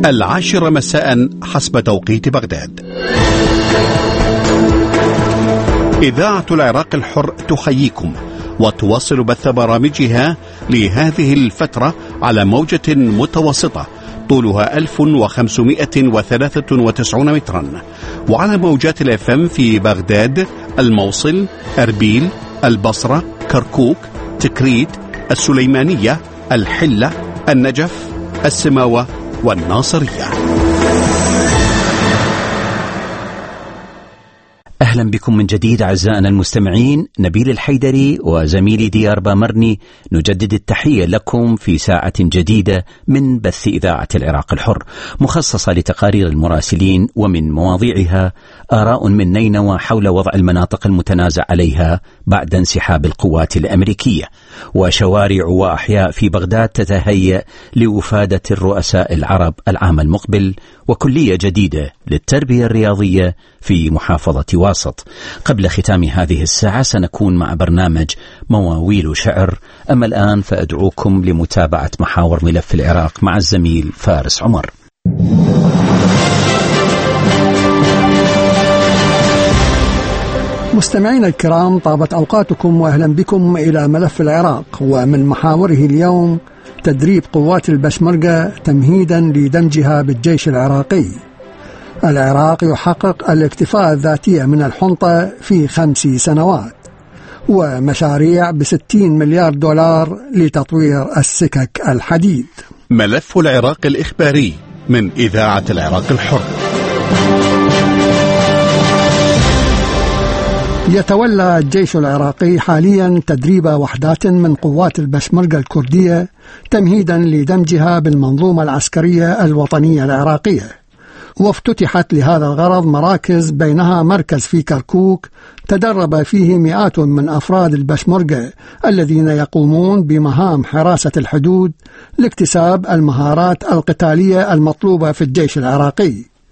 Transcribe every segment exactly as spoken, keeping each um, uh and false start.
العاشرة مساء حسب توقيت بغداد. إذاعة العراق الحر تحييكم وتواصل بث برامجها لهذه الفترة على موجة متوسطة طولها ألف وخمسمائة وثلاثة وتسعين مترا، وعلى موجات الاف ام في بغداد، الموصل، أربيل، البصرة، كركوك، تكريت، السليمانية، الحلة، النجف، السماوة والناصرية. أهلا بكم من جديد أعزائنا المستمعين. نبيل الحيدري وزميلي ديار بامرني نجدد التحية لكم في ساعة جديدة من بث إذاعة العراق الحر، مخصصة لتقارير المراسلين ومن مواضيعها آراء من نينوى حول وضع المناطق المتنازع عليها بعد انسحاب القوات الأمريكية، وشوارع وأحياء في بغداد تتهيأ لوفادة الرؤساء العرب العام المقبل، وكلية جديدة للتربية الرياضية في محافظة واسط. قبل ختام هذه الساعة سنكون مع برنامج مواويل شعر، أما الآن فأدعوكم لمتابعة محاور ملف العراق مع الزميل فارس عمر. مستمعين الكرام، طابت أوقاتكم وأهلا بكم إلى ملف العراق، ومن محاوره اليوم تدريب قوات البشمركة تمهيدا لدمجها بالجيش العراقي. العراق يحقق الاكتفاء الذاتية من الحنطة في خمس سنوات، ومشاريع بستين مليار دولار لتطوير السكك الحديد. ملف العراق الإخباري من إذاعة العراق الحر. يتولى الجيش العراقي حاليا تدريب وحدات من قوات البشمركة الكردية تمهيدا لدمجها بالمنظومة العسكرية الوطنية العراقية، وافتتحت لهذا الغرض مراكز، بينها مركز في كركوك تدرب فيه مئات من أفراد البشمركة الذين يقومون بمهام حراسة الحدود لاكتساب المهارات القتالية المطلوبة في الجيش العراقي.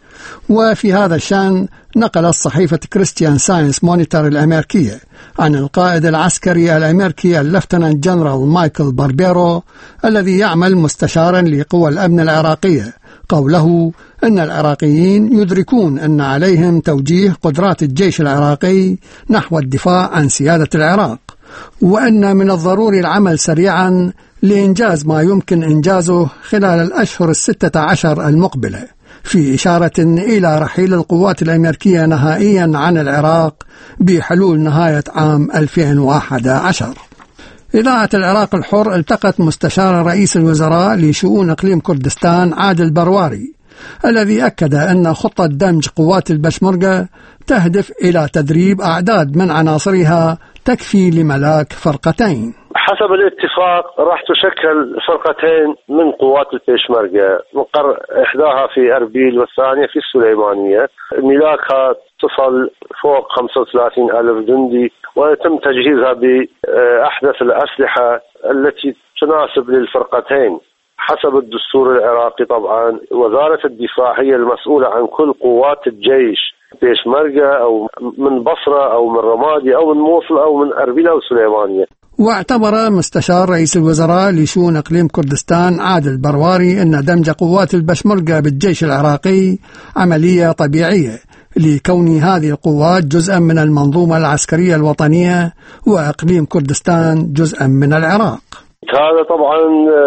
وفي هذا الشأن نقلت صحيفة كريستيان ساينس مونيتور الأمريكية عن القائد العسكري الأمريكي اللفتنانت جنرال مايكل باربيرو الذي يعمل مستشارا لقوى الأمن العراقية قوله أن العراقيين يدركون أن عليهم توجيه قدرات الجيش العراقي نحو الدفاع عن سيادة العراق، وأن من الضروري العمل سريعا لإنجاز ما يمكن إنجازه خلال الأشهر الستة عشر المقبلة، في إشارة إلى رحيل القوات الأمريكية نهائيا عن العراق بحلول نهاية عام ألفين وأحد عشر. إذاعة العراق الحر التقت مستشار رئيس الوزراء لشؤون إقليم كردستان عادل برواري، الذي أكد أن خطة دمج قوات البشمركة تهدف إلى تدريب أعداد من عناصرها تكفي لملاك فرقتين. حسب الاتفاق راح تشكل فرقتين من قوات البشمركة، مقر إحداها في أربيل والثانية في السليمانية، ملاكها تصل فوق خمسة وثلاثين ألف جندي، ويتم تجهيزها بأحدث الأسلحة التي تناسب للفرقتين. حسب الدستور العراقي طبعا وزارة الدفاع هي المسؤولة عن كل قوات الجيش، بشمركة أو من بصرة أو من رمادي أو من موصل أو من أربيل أو سليمانية. واعتبر مستشار رئيس الوزراء لشؤون إقليم كردستان عادل برواري أن دمج قوات البشمركة بالجيش العراقي عملية طبيعية، لكون هذه القوات جزءا من المنظومة العسكرية الوطنية وإقليم كردستان جزءا من العراق. هذا طبعا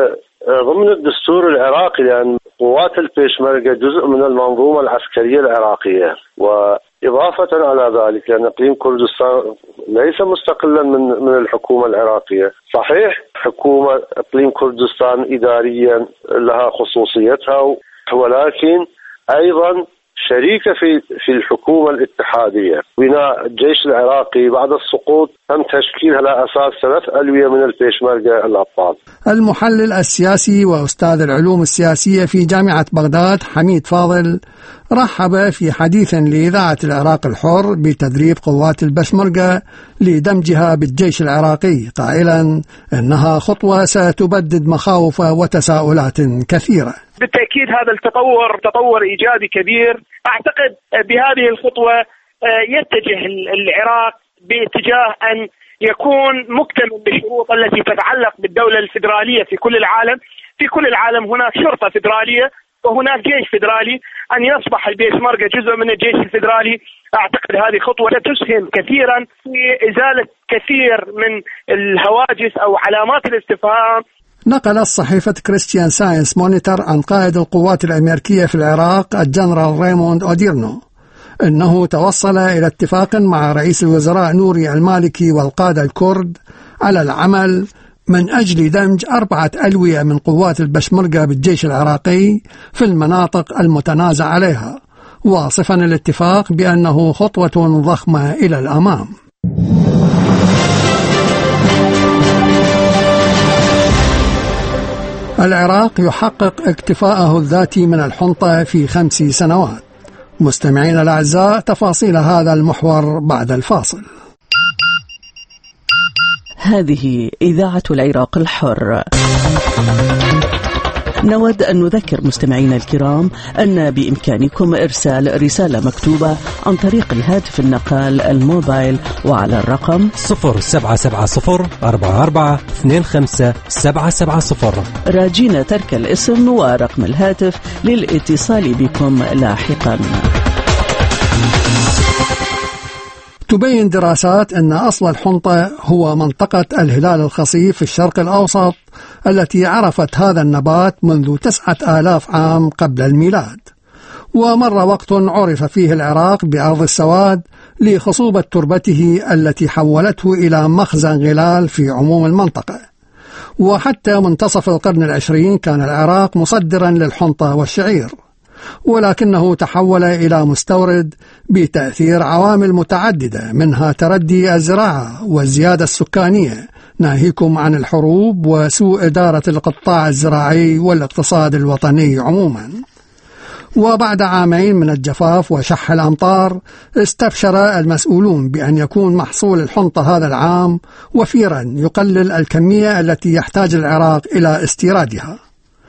ضمن الدستور العراقي، لأن قوات البشمركة جزء من المنظومة العسكرية العراقية، وإضافة على ذلك لأن إقليم كردستان ليس مستقلا من من الحكومة العراقية. صحيح حكومة إقليم كردستان إداريا لها خصوصيتها، ولكن أيضا شريكة في في الحكومة الاتحادية. بناء الجيش العراقي بعد السقوط تم تشكيل على أساس ثلاث ألوية من البشمركة الأبطال. المحلل السياسي وأستاذ العلوم السياسية في جامعة بغداد حميد فاضل رحب في حديث لإذاعة العراق الحر بتدريب قوات البشمركة لدمجها بالجيش العراقي، قائلا إنها خطوة ستبدد مخاوف وتساؤلات كثيرة. بالتأكيد هذا التطور تطور إيجابي كبير. أعتقد بهذه الخطوة يتجه العراق باتجاه أن يكون مكتمل بالشروط التي تتعلق بالدولة الفيدرالية في كل العالم. في كل العالم هناك شرطة فيدرالية وهناك جيش فيدرالي، أن يصبح البيشمركة جزء من الجيش الفيدرالي. أعتقد هذه خطوة ستسهم كثيرا في إزالة كثير من الهواجس أو علامات الاستفهام. نقلت صحيفة كريستيان ساينس مونيتور عن قائد القوات الأمريكية في العراق الجنرال ريموند أوديرنو أنه توصل إلى اتفاق مع رئيس الوزراء نوري المالكي والقادة الكرد على العمل من أجل دمج أربعة ألوية من قوات البشمركة بالجيش العراقي في المناطق المتنازع عليها، واصفا الاتفاق بأنه خطوة ضخمة إلى الأمام. العراق يحقق اكتفاءه الذاتي من الحنطة في خمس سنوات. مستمعين الأعزاء، تفاصيل هذا المحور بعد الفاصل. هذه إذاعة العراق الحر. نود أن نذكر مستمعينا الكرام أن بإمكانكم إرسال رسالة مكتوبة عن طريق الهاتف النقال الموبايل وعلى الرقم صفر سبعة سبعة صفر أربعة أربعة اثنين خمسة سبعة سبعة صفر، راجين ترك الاسم ورقم الهاتف للاتصال بكم لاحقا. تبين دراسات أن أصل الحنطة هو منطقة الهلال الخصيف في الشرق الأوسط التي عرفت هذا النبات منذ تسعة آلاف عام قبل الميلاد، ومر وقت عرف فيه العراق بأرض السواد لخصوبة تربته التي حولته إلى مخزن غلال في عموم المنطقة. وحتى منتصف القرن العشرين كان العراق مصدرا للحنطة والشعير، ولكنه تحول إلى مستورد بتأثير عوامل متعددة، منها تردي الزراعة والزيادة السكانية، ناهيكم عن الحروب وسوء إدارة القطاع الزراعي والاقتصاد الوطني عموما. وبعد عامين من الجفاف وشح الأمطار، استبشر المسؤولون بأن يكون محصول الحنطة هذا العام وفيرا يقلل الكمية التي يحتاج العراق إلى استيرادها.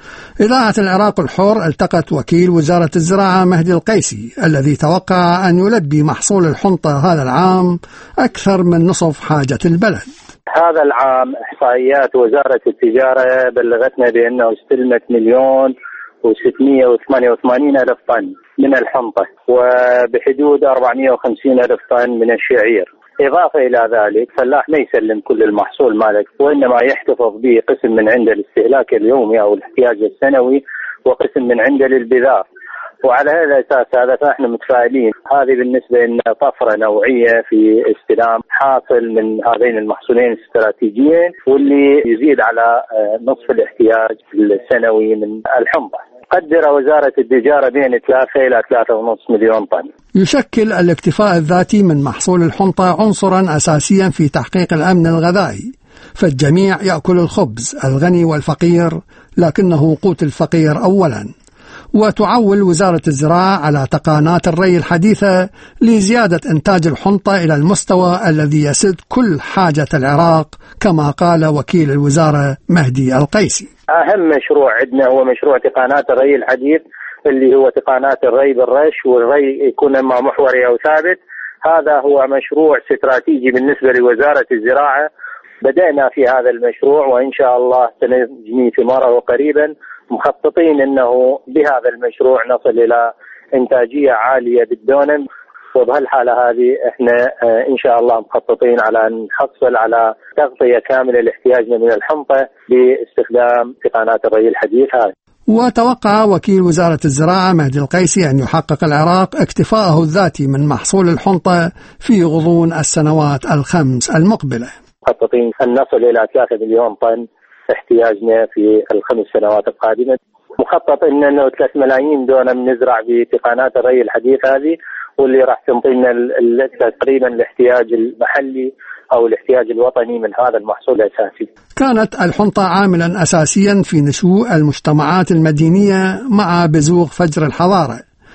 إذاعة العراق الحر التقت وكيل وزارة الزراعة مهدي القيسي الذي توقع أن يلبي محصول الحنطة هذا العام أكثر من نصف حاجة البلد. هذا العام إحصائيات وزارة التجارة بلغتنا بأنه استلمت مليون وستمائة وثمانية وثمانين ألف طن من الحنطة وبحدود أربعمائة وخمسين ألف طن من الشعير. إضافة إلى ذلك فلاح ما يسلم كل المحصول مالك، وإنما يحتفظ به قسم من عنده الاستهلاك اليومي أو الاحتياج السنوي وقسم من عنده للبذار. وعلى هذا الأساس هذا فإحنا متفائلين. هذه بالنسبة لنا طفرة نوعية في استلام حاصل من هذين المحصولين الاستراتيجيين، واللي يزيد على نصف الاحتياج السنوي من الحنطة. قدر وزارة التجارة بين ثلاثة إلى ثلاثة ونصف مليون طن. يشكل الاكتفاء الذاتي من محصول الحنطة عنصرا أساسيا في تحقيق الأمن الغذائي، فالجميع يأكل الخبز، الغني والفقير، لكنه قوت الفقير أولا. وتعول وزارة الزراعة على تقنيات الري الحديثة لزيادة إنتاج الحنطة إلى المستوى الذي يسد كل حاجة العراق، كما قال وكيل الوزارة مهدي القيسي. أهم مشروع عندنا هو مشروع تقنيات الري الحديث، اللي هو تقنيات الري بالرش، والري يكون إما محوري أو ثابت. هذا هو مشروع استراتيجي بالنسبة لوزارة الزراعة. بدأنا في هذا المشروع وإن شاء الله سنجني ثماره قريبا. مخططين أنه بهذا المشروع نصل إلى إنتاجية عالية بالدونم، وبهالحالة هذه إحنا إن شاء الله مخططين على أن نحصل على تغطية كاملة لاحتياجنا من الحنطة باستخدام تقنيات الري الحديث هذه. وتوقع وكيل وزارة الزراعة مهدي القيسي أن يحقق العراق اكتفاءه الذاتي من محصول الحنطة في غضون السنوات الخمس المقبلة. مخططين أن نصل إلى ثلاثة مليون طن احتياجنا في الخمس سنوات القادمة. مخطط إنه ثلاثة ملايين دونم نزرع بتقنيات الري الحديث هذه، واللي راح تنطينا تقريبا الاحتياج المحلي أو الاحتياج الوطني من هذا المحصول الأساسي. كانت الحنطة عاملا أساسيا في نشوء المجتمعات المدينية مع بزوغ فجر الحضارة،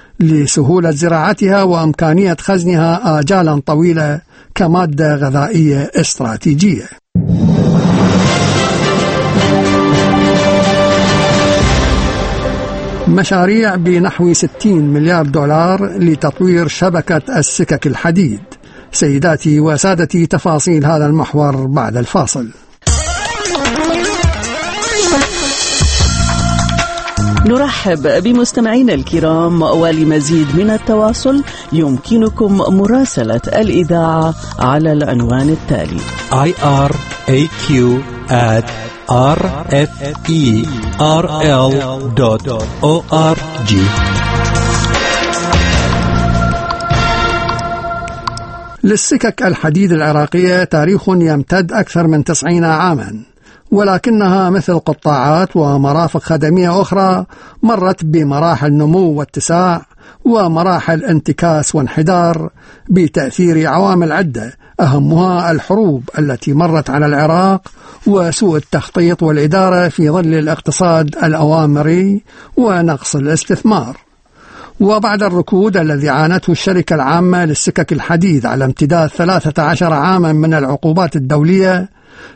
لسهولة زراعتها وإمكانية خزنها آجالا طويلة كمادة غذائية استراتيجية. مشاريع بنحو ستين مليار دولار لتطوير شبكة السكك الحديد. سيداتي وسادتي، تفاصيل هذا المحور بعد الفاصل. نرحب بمستمعينا الكرام، ولمزيد من التواصل يمكنكم مراسلة الإذاعة على العنوان التالي آي آر إيه كيو آت آر إف إي آر إل دوت أو آر جي. للسكك الحديد العراقية تاريخ يمتد أكثر من تسعين عاما، ولكنها مثل قطاعات ومرافق خدمية أخرى مرت بمراحل نمو واتساع ومراحل انتكاس وانحدار بتأثير عوامل عدة، أهمها الحروب التي مرت على العراق وسوء التخطيط والإدارة في ظل الاقتصاد الأوامري ونقص الاستثمار. وبعد الركود الذي عانته الشركة العامة للسكك الحديد على امتداد ثلاثة عشر عاما من العقوبات الدولية،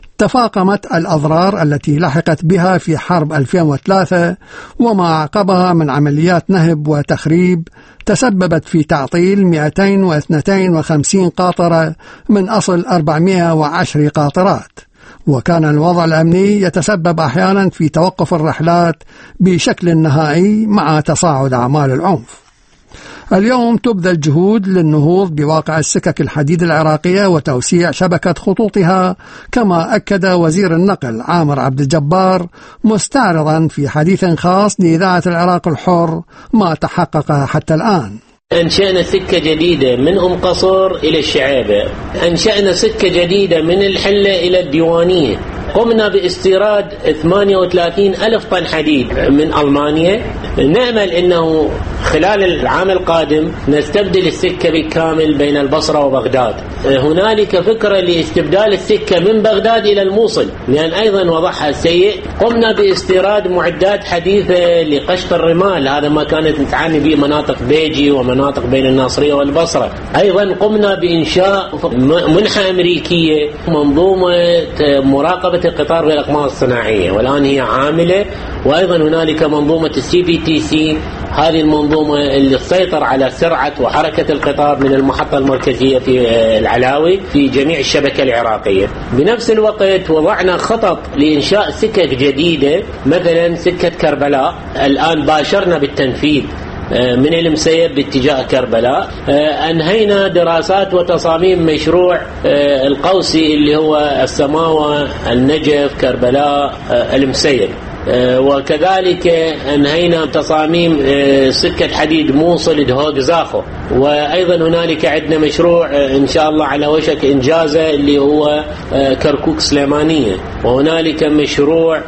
تفاقمت الأضرار التي لحقت بها في حرب ألفين وثلاثة وما عقبها من عمليات نهب وتخريب تسببت في تعطيل مئتين واثنين وخمسين قاطرة من أصل أربعمئة وعشر قاطرات، وكان الوضع الأمني يتسبب أحيانا في توقف الرحلات بشكل نهائي مع تصاعد أعمال العنف. اليوم تبذل جهود للنهوض بواقع السكك الحديد العراقية وتوسيع شبكة خطوطها، كما أكد وزير النقل عامر عبد الجبار مستعرضا في حديث خاص لإذاعة العراق الحر ما تحقق حتى الآن. أنشأنا سكة جديدة من أم قصر إلى الشعابة، أنشأنا سكة جديدة من الحلة إلى الديوانية، قمنا باستيراد ثمانية وثلاثين ألف طن حديد من ألمانيا. نأمل أنه خلال العام القادم نستبدل السكة بالكامل بين البصرة وبغداد. هنالك فكرة لاستبدال السكة من بغداد إلى الموصل، لأن أيضا وضعها سيء. قمنا باستيراد معدات حديثة لقشط الرمال، هذا ما كانت نتعامل به مناطق بيجي ومناطق بين الناصرية والبصرة. أيضا قمنا بإنشاء منحة أمريكية، منظومة مراقبة القطار بالأقمار الصناعية، والآن هي عاملة. وأيضا هنالك منظومة السي بي تي سي، هذه المنظومة اللي تسيطر على سرعة وحركة القطار من المحطة المركزية في العلاوي في جميع الشبكة العراقية. بنفس الوقت وضعنا خطط لإنشاء سكك جديدة، مثلا سكة كربلاء الآن باشرنا بالتنفيذ من المسيب باتجاه كربلاء. أنهينا دراسات وتصاميم مشروع القوسي اللي هو السماوة النجف كربلاء المسيب، وكذلك أنهينا تصاميم سكة حديد موصل دهوق زاخو. وأيضا هنالك عندنا مشروع إن شاء الله على وشك إنجازه اللي هو كركوك سليمانية، وهنالك مشروع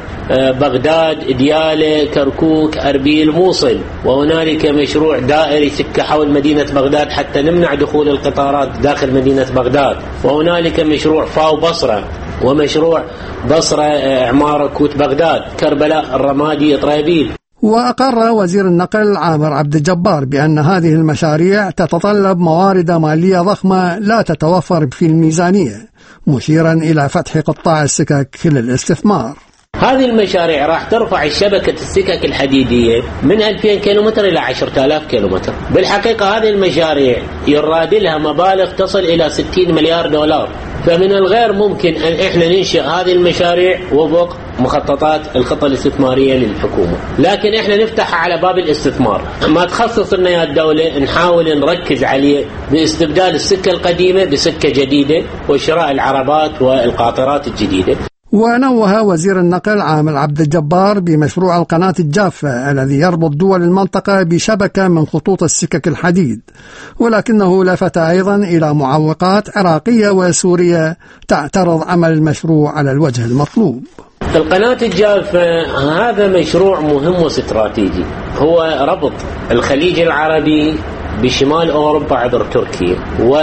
بغداد ديالى كركوك أربيل موصل، وهنالك مشروع دائري سكة حول مدينة بغداد حتى نمنع دخول القطارات داخل مدينة بغداد، وهنالك مشروع فاو بصرة، ومشروع بصرة إعمار كوت بغداد، كربلاء الرمادي طرابيل. وأقر وزير النقل عامر عبد الجبار بأن هذه المشاريع تتطلب موارد مالية ضخمة لا تتوفر في الميزانية، مشيرا إلى فتح قطاع السكك للاستثمار. هذه المشاريع راح ترفع الشبكة السكك الحديدية من ألفين كيلومتر إلى عشرة آلاف كيلومتر. بالحقيقة هذه المشاريع يراد لها مبالغ تصل إلى ستين مليار دولار، فمن الغير ممكن أن إحنا ننشئ هذه المشاريع وفق مخططات الخطة الاستثمارية للحكومة، لكن إحنا نفتح على باب الاستثمار. ما تخصص لنا يا الدولة نحاول نركز عليه باستبدال السكة القديمة بسكة جديدة وشراء العربات والقاطرات الجديدة. ونوه وزير النقل عامر عبد الجبار بمشروع القناة الجافة الذي يربط دول المنطقة بشبكة من خطوط السكك الحديد، ولكنه لفت أيضا إلى معوقات عراقية وسورية تعترض عمل المشروع على الوجه المطلوب. القناة الجافة هذا مشروع مهم واستراتيجي، هو ربط الخليج العربي بشمال أوروبا عبر تركيا،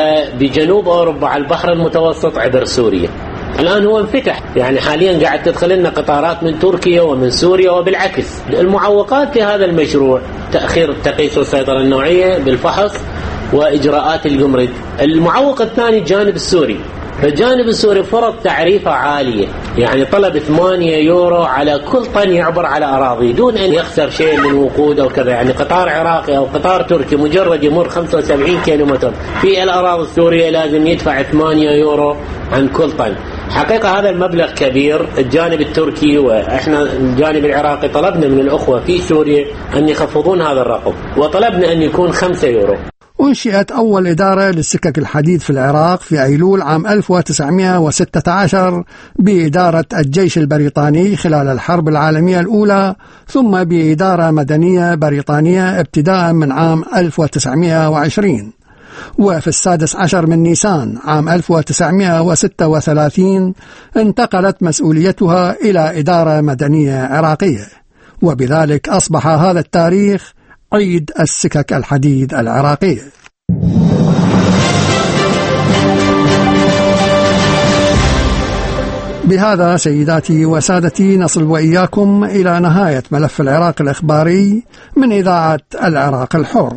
وبجنوب أوروبا على البحر المتوسط عبر سوريا. الآن هو انفتح، يعني حاليا قاعد تدخل لنا قطارات من تركيا ومن سوريا وبالعكس. المعوقات في هذا المشروع تأخير التقييس والسيطرة النوعية بالفحص وإجراءات الجمرك. المعوق الثاني الجانب السوري، الجانب السوري فرض تعريفة عالية، يعني طلب ثمانية يورو على كل طن يعبر على أراضي دون أن يخسر شيء من وقود أو كذا. يعني قطار عراقي أو قطار تركي مجرد يمر خمسة وسبعين كيلومتر في الأراضي السورية لازم يدفع ثمانية يورو عن كل طن. حقيقة هذا المبلغ كبير. الجانب التركي وإحنا الجانب العراقي طلبنا من الأخوة في سوريا أن يخفضون هذا الرقم، وطلبنا أن يكون خمسة يورو. أنشئت أول إدارة للسكك الحديد في العراق في أيلول عام ألف وتسعمائة وستة عشر بإدارة الجيش البريطاني خلال الحرب العالمية الأولى، ثم بإدارة مدنية بريطانية ابتداء من عام ألف وتسعمائة وعشرين. وفي السادس عشر من نيسان عام ألف وتسعمائة وستة وثلاثين انتقلت مسؤوليتها إلى إدارة مدنية عراقية، وبذلك أصبح هذا التاريخ عيد السكك الحديد العراقية. بهذا سيداتي وسادتي نصل وإياكم إلى نهاية ملف العراق الإخباري من إذاعة العراق الحر.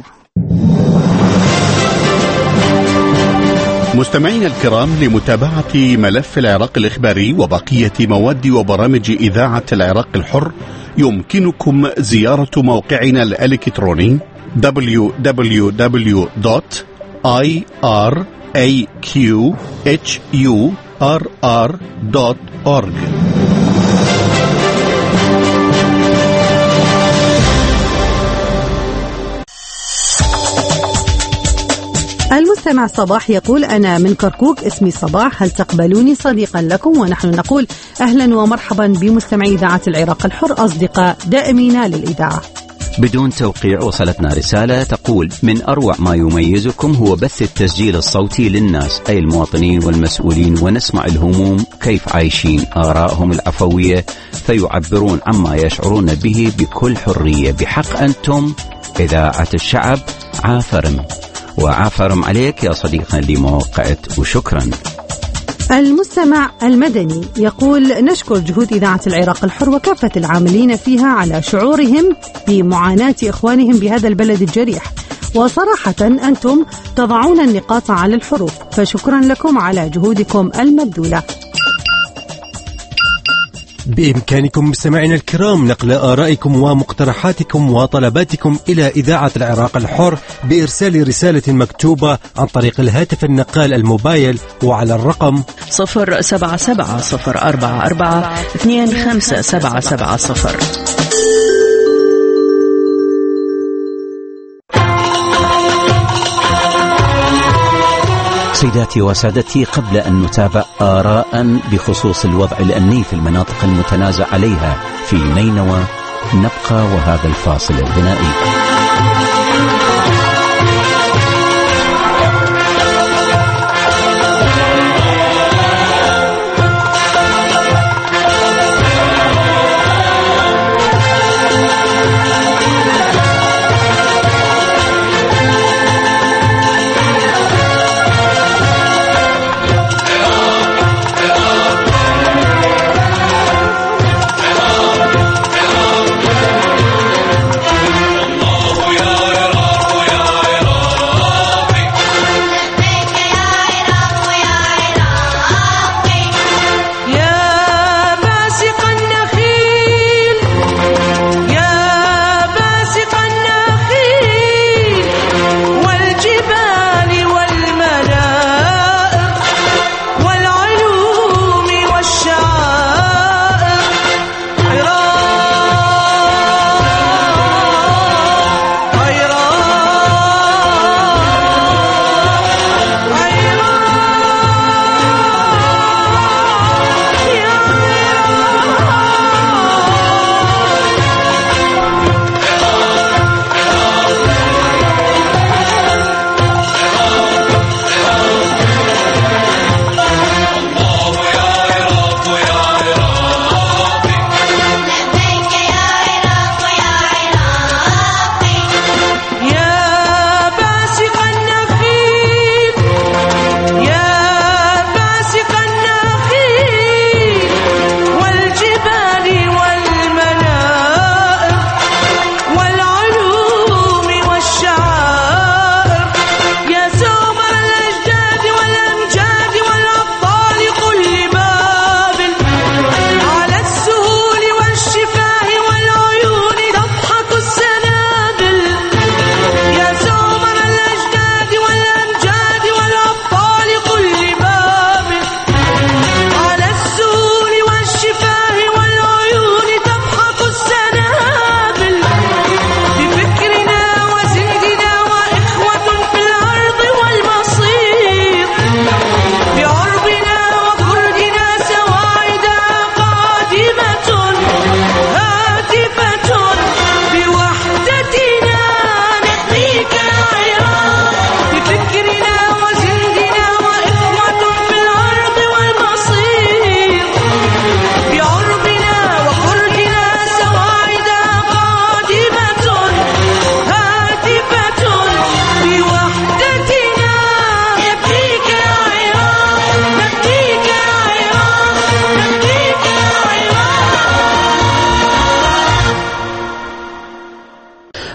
مستمعينا الكرام، لمتابعة ملف العراق الإخباري وبقية مواد وبرامج إذاعة العراق الحر يمكنكم زيارة موقعنا الإلكتروني دبليو دبليو دبليو دوت آي آر إيه كيو إتش يو آر آر دوت أورج. المستمع صباح يقول: أنا من كركوك، اسمي صباح، هل تقبلوني صديقا لكم؟ ونحن نقول أهلا ومرحبا بمستمعي إذاعة العراق الحر، أصدقاء دائمين للإذاعة. بدون توقيع وصلتنا رسالة تقول: من أروع ما يميزكم هو بث التسجيل الصوتي للناس أي المواطنين والمسؤولين، ونسمع الهموم كيف عايشين، آرائهم العفوية فيعبرون عما يشعرون به بكل حرية. بحق أنتم إذاعة الشعب، عافرم. وعافرم عليك يا صديقنا اللي موقعت، وشكرا. المستمع المدني يقول: نشكر جهود إذاعة العراق الحر وكافة العاملين فيها على شعورهم بمعاناة إخوانهم بهذا البلد الجريح، وصراحة أنتم تضعون النقاط على الحروف، فشكرا لكم على جهودكم المبذولة. بإمكانكم مستمعينا الكرام نقل آرائكم ومقترحاتكم وطلباتكم إلى إذاعة العراق الحر بإرسال رسالة مكتوبة عن طريق الهاتف النقال الموبايل وعلى الرقم صفر سبعة سبعة صفر أربعة أربعة اثنين خمسة سبعة سبعة صفر. سيداتي وسادتي، قبل أن نتابع آراء بخصوص الوضع الأمني في المناطق المتنازع عليها في نينوى، نبقى وهذا الفاصل الغنائي. الله يا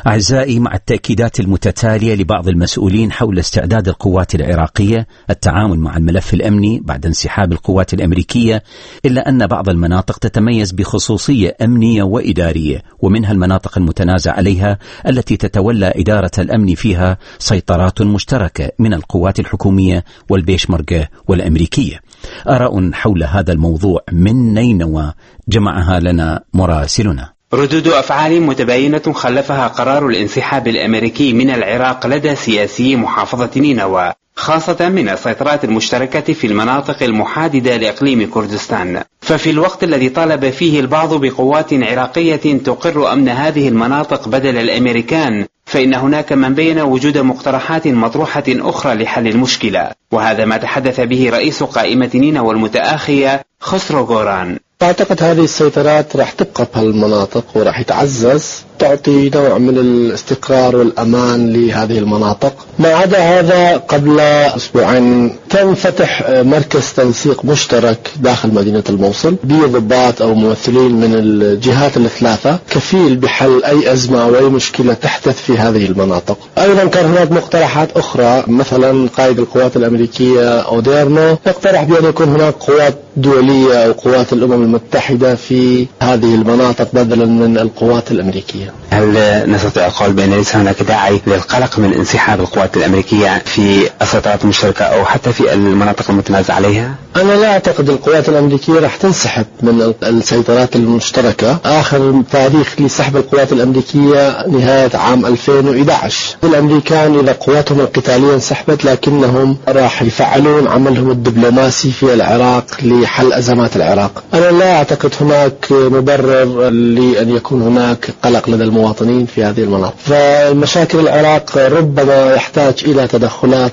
أعزائي، مع التأكيدات المتتالية لبعض المسؤولين حول استعداد القوات العراقية التعامل مع الملف الأمني بعد انسحاب القوات الأمريكية، إلا أن بعض المناطق تتميز بخصوصية أمنية وإدارية، ومنها المناطق المتنازع عليها التي تتولى إدارة الأمن فيها سيطرات مشتركة من القوات الحكومية والبيشمركة والأمريكية. آراء حول هذا الموضوع من نينوى جمعها لنا مراسلنا. ردود أفعال متباينة خلفها قرار الانسحاب الأمريكي من العراق لدى سياسي محافظة نينوى، خاصة من السيطرات المشتركة في المناطق المحاددة لإقليم كردستان. ففي الوقت الذي طالب فيه البعض بقوات عراقية تقر أمن هذه المناطق بدل الأمريكان، فإن هناك من بين وجود مقترحات مطروحة أخرى لحل المشكلة، وهذا ما تحدث به رئيس قائمة نينوى المتآخية خسرو غوران. أعتقد هذه السيطرات راح تبقى بهالمناطق وراح يتعزز، تعطي نوع من الاستقرار والأمان لهذه المناطق. ما عدا هذا، قبل أسبوعين تم فتح مركز تنسيق مشترك داخل مدينة الموصل بضباط أو ممثلين من الجهات الثلاثة، كفيل بحل أي أزمة أو أي مشكلة تحدث في هذه المناطق. أيضا كان هناك مقترحات أخرى، مثلا قائد القوات الأمريكية أوديرنو يقترح بأن يكون هناك قوات دولية أو قوات الأمم المتحدة في هذه المناطق بدلا من القوات الأمريكية. هل نستطيع القول بأن ليس هناك داعي للقلق من انسحاب القوات الأمريكية في السيطرات المشتركة أو حتى في المناطق المتنازع عليها؟ أنا لا أعتقد القوات الأمريكية راح تنسحب من السيطرات المشتركة. آخر تاريخ لسحب القوات الأمريكية نهاية عام ألفين وإحدى عشر. الأمريكان إذا قواتهم القتالية انسحبت، لكنهم راح يفعلون عملهم الدبلوماسي في العراق لحل أزمات العراق. أنا لا أعتقد هناك مبرر لأن يكون هناك قلق لدى المواطنين في هذه المناطق. فالمشاكل العراق ربما يحتاج إلى تدخلات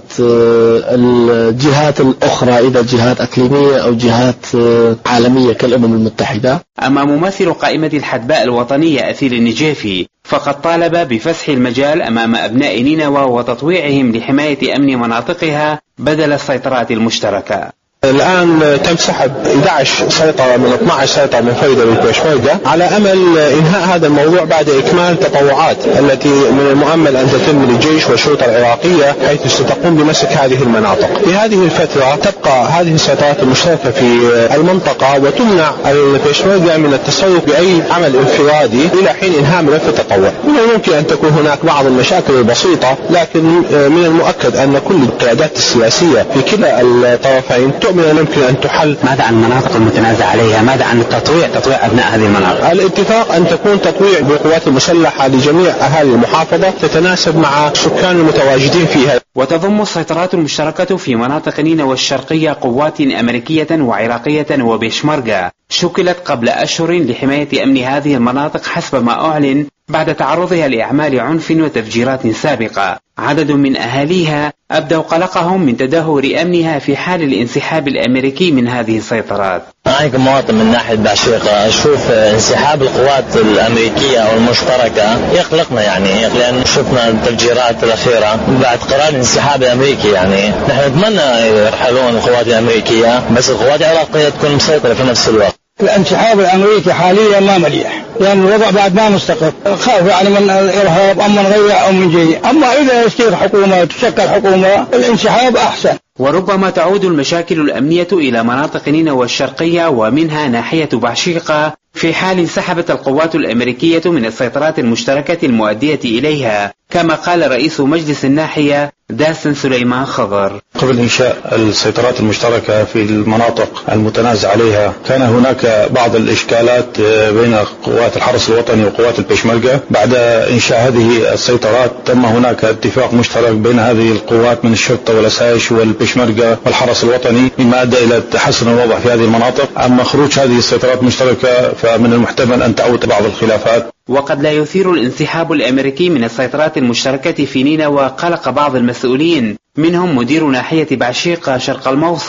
الجهات الأخرى، إذا جهات أقليمية أو جهات عالمية كالأمم المتحدة. أما ممثل قائمة الحدباء الوطنية أثيل النجيفي فقد طالب بفسح المجال أمام أبناء نينوى وتطويعهم لحماية أمن مناطقها بدل السيطرات المشتركة. الآن تم سحب إحدى عشر سيطرة من اثنتي عشرة سيطرة من فيدا والبيشمركة على أمل إنهاء هذا الموضوع بعد إكمال التطوعات التي من المؤمل أن تتم للجيش والشرطة العراقية حيث ستقوم بمسك هذه المناطق. في هذه الفترة تبقى هذه السيطرات المشتركة في المنطقة وتمنع البيشمركة من التصرف بأي عمل انفرادي إلى حين إنهاء ملف التطوع. من الممكن أن تكون هناك بعض المشاكل البسيطة، لكن من المؤكد أن كل القيادات السياسية في كلا الطرفين من الممكن أن تحل. ماذا عن المناطق المتنازع عليها؟ ماذا عن التطويع تطويع أبناء هذه المناطق؟ الاتفاق أن تكون تطويع بالقوات المسلحة لجميع أهالي المحافظة تتناسب مع السكان المتواجدين فيها. وتضم السيطرات المشتركة في مناطق نينوى الشرقية قوات أمريكية وعراقية وبيشمركة شكلت قبل أشهر لحماية أمن هذه المناطق حسب ما أعلن بعد تعرضها لأعمال عنف وتفجيرات سابقة. عدد من أهاليها أبدوا قلقهم من تدهور أمنها في حال الانسحاب الأمريكي من هذه السيطرات. أنا كمواطن من ناحية بعشيقة أشوف انسحاب القوات الأمريكية أو المشتركة يقلقنا، يعني لأن شفنا التفجيرات الأخيرة بعد قرار الانسحاب الأمريكي. يعني نحن نتمنى يرحلون القوات الأمريكية، بس القوات العراقية تكون مسيطرة في نفس الوقت. الانسحاب الأمريكي حاليا ما مليح، لأن الوضع بعد ما مستقر، خاف يعني من الإرهاب أو من غيره أو من جيد. أما إذا يصير حكومة تشكل حكومة الانسحاب أحسن. وربما تعود المشاكل الأمنية إلى مناطق نينوى الشرقية ومنها ناحية بعشيقة في حال انسحبت القوات الأمريكية من السيطرات المشتركة المؤدية إليها، كما قال رئيس مجلس الناحية داسن سليمان خضر. قبل إنشاء السيطرات المشتركة في المناطق المتنازع عليها كان هناك بعض الإشكالات بين قوات الحرس الوطني وقوات البيشمركة. بعد إنشاء هذه السيطرات تم هناك اتفاق مشترك بين هذه القوات من الشرطة والأسايش والبيشمركة والحرس الوطني، مما أدى إلى تحسن الوضع في هذه المناطق. أما خروج هذه السيطرات المشتركة فمن المحتمل أن تعود بعض الخلافات. وقد لا يثير الانسحاب الأمريكي من السيطرات المشتركة في نينوى قلق بعض المسؤولين، منهم مدير ناحية بعشيقة شرق الموصل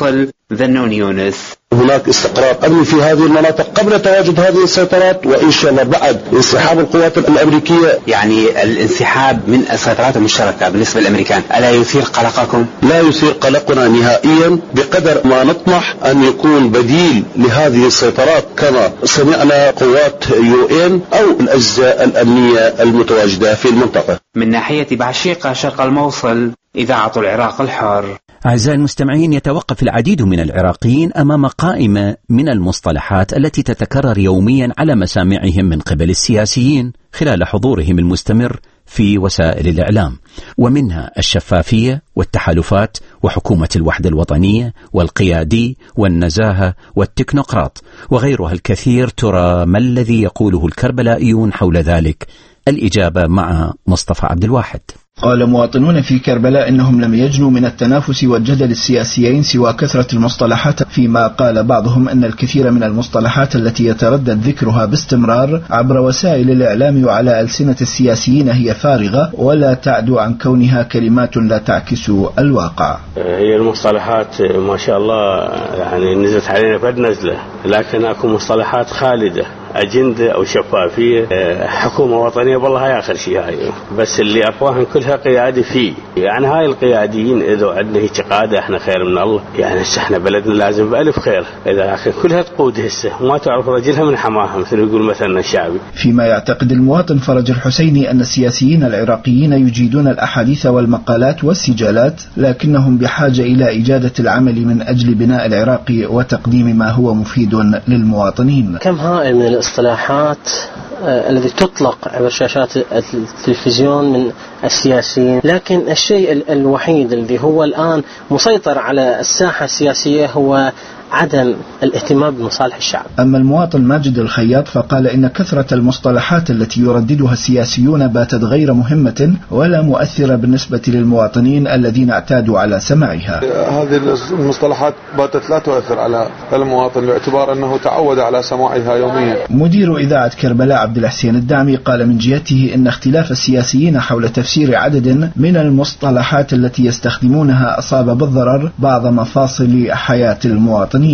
ذنون يونس. هناك استقرار أمني في هذه المناطق قبل تواجد هذه السيطرات، وإن شاء الله بعد انسحاب القوات الأمريكية. يعني الانسحاب من السيطرات المشتركة بالنسبة للأمريكان ألا يثير قلقكم؟ لا يثير قلقنا نهائيا، بقدر ما نطمح أن يكون بديل لهذه السيطرات كما سمعنا قوات يو إن أو الأجزاء الأمنية المتواجدة في المنطقة. من ناحية بعشيقة شرق الموصل، إذاعة العراق الحر. أعزائي المستمعين، يتوقف العديد من العراقيين أمام قائمة من المصطلحات التي تتكرر يوميا على مسامعهم من قبل السياسيين خلال حضورهم المستمر في وسائل الإعلام، ومنها الشفافية والتحالفات وحكومة الوحدة الوطنية والقيادي والنزاهة والتكنوقراط وغيرها الكثير. ترى ما الذي يقوله الكربلائيون حول ذلك؟ الإجابة مع مصطفى عبد الواحد. قال مواطنون في كربلاء إنهم لم يجنوا من التنافس والجدل السياسيين سوى كثرة المصطلحات، فيما قال بعضهم أن الكثير من المصطلحات التي يتردد ذكرها باستمرار عبر وسائل الإعلام وعلى ألسنة السياسيين هي فارغة ولا تعدو عن كونها كلمات لا تعكس الواقع. هي المصطلحات ما شاء الله يعني نزلت علينا قد نزلة، لكن أكو مصطلحات خالدة، أجندة أو شفافية، حكومة وطنية، والله هاي آخر شيء هاي، بس اللي أقواهم كلها قيادي فيه. يعني هاي القياديين إذا عندنا هيك قادة إحنا خير من الله، يعني إحنا بلدنا لازم بألف خير، إذا كلها تقود هسه وما تعرف رجلها من حماها مثل يقول مثلا الشعبي. فيما يعتقد المواطن فرج الحسيني أن السياسيين العراقيين يجيدون الأحاديث والمقالات والسجالات، لكنهم بحاجة إلى إجادة العمل من أجل بناء العراق وتقديم ما هو مفيد للمواطنين. كم هائل من الاصطلاحات الذي تطلق عبر شاشات التلفزيون من السياسيين، لكن الشيء الوحيد الذي هو الآن مسيطر على الساحة السياسية هو عدم الاهتمام بمصالح الشعب. أما المواطن ماجد الخياط فقال إن كثرة المصطلحات التي يرددها السياسيون باتت غير مهمة ولا مؤثرة بالنسبة للمواطنين الذين اعتادوا على سماعها. هذه المصطلحات باتت لا تؤثر على المواطن باعتبار أنه تعود على سماعها يوميا. مدير إذاعة كربلاء عبد الحسين الدعمي قال من جهته إن اختلاف السياسيين حول تفسير عدد من المصطلحات التي يستخدمونها أصاب بالضرر بعض مفاصل حياة المواطنين.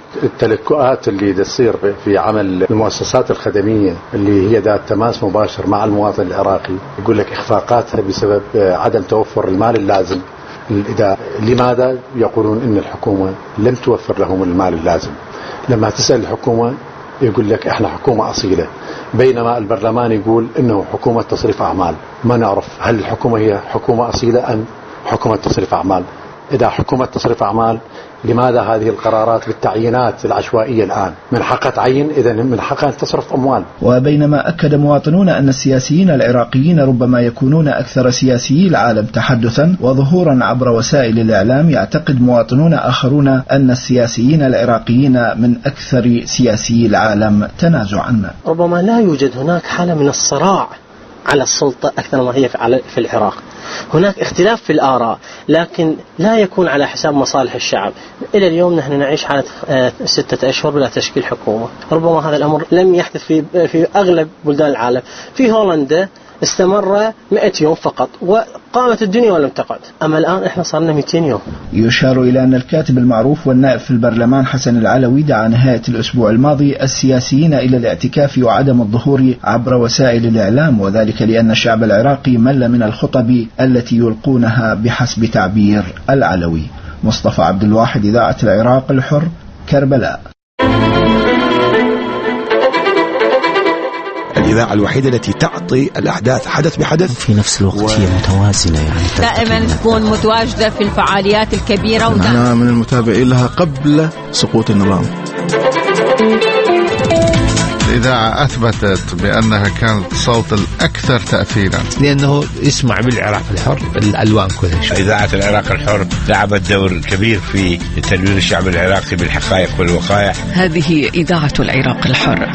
التلكؤات اللي تصير في عمل المؤسسات الخدمية اللي هي ذات تماس مباشر مع المواطن العراقي، يقول لك إخفاقاتها بسبب عدم توفر المال اللازم للإدارة. لماذا؟ يقولون إن الحكومة لم توفر لهم المال اللازم. لما تسأل الحكومة يقول لك إحنا حكومة أصيلة، بينما البرلمان يقول إنه حكومة تصريف أعمال. ما نعرف هل الحكومة هي حكومة أصيلة أم حكومة تصريف أعمال. إذا حكومة تصريف أعمال لماذا هذه القرارات بالتعيينات العشوائية الآن؟ من حقها تعين، إذا من حقها أن تصرف أموال. وبينما أكد مواطنون أن السياسيين العراقيين ربما يكونون أكثر سياسيي العالم تحدثا وظهورا عبر وسائل الإعلام، يعتقد مواطنون آخرون أن السياسيين العراقيين من أكثر سياسيي العالم تنازعا. ربما لا يوجد هناك حالة من الصراع على السلطة أكثر ما هي في العراق. هناك اختلاف في الآراء لكن لا يكون على حساب مصالح الشعب. إلى اليوم نحن نعيش حالة ستة أشهر بلا تشكيل حكومة. ربما هذا الأمر لم يحدث في في أغلب بلدان العالم. في هولندا استمر مئة يوم فقط وقامت الدنيا ولم تقعد، أما الآن إحنا صارنا مئتين يوم. يشار إلى أن الكاتب المعروف والنائب في البرلمان حسن العلوي دعا نهاية الأسبوع الماضي السياسيين إلى الاعتكاف وعدم الظهور عبر وسائل الإعلام، وذلك لأن الشعب العراقي مل من الخطب التي يلقونها بحسب تعبير العلوي. مصطفى عبد الواحد، إذاعة العراق الحر، كربلاء. الإذاعة الوحيدة التي تعطي الأحداث حدث بحدث في نفس الوقت و... هي متوازنة، يعني دائما تكون متواجدة في الفعاليات الكبيرة. أنا من المتابعين لها قبل سقوط النظام. الإذاعة أثبتت بأنها كانت صوت الأكثر تأثيرا، لأنه يسمع بالعراق الحر الألوان كلها. إذاعة العراق الحر لعبت دور كبير في تدوير الشعب العراقي بالحقائق والوقائع. هذه إذاعة العراق الحر.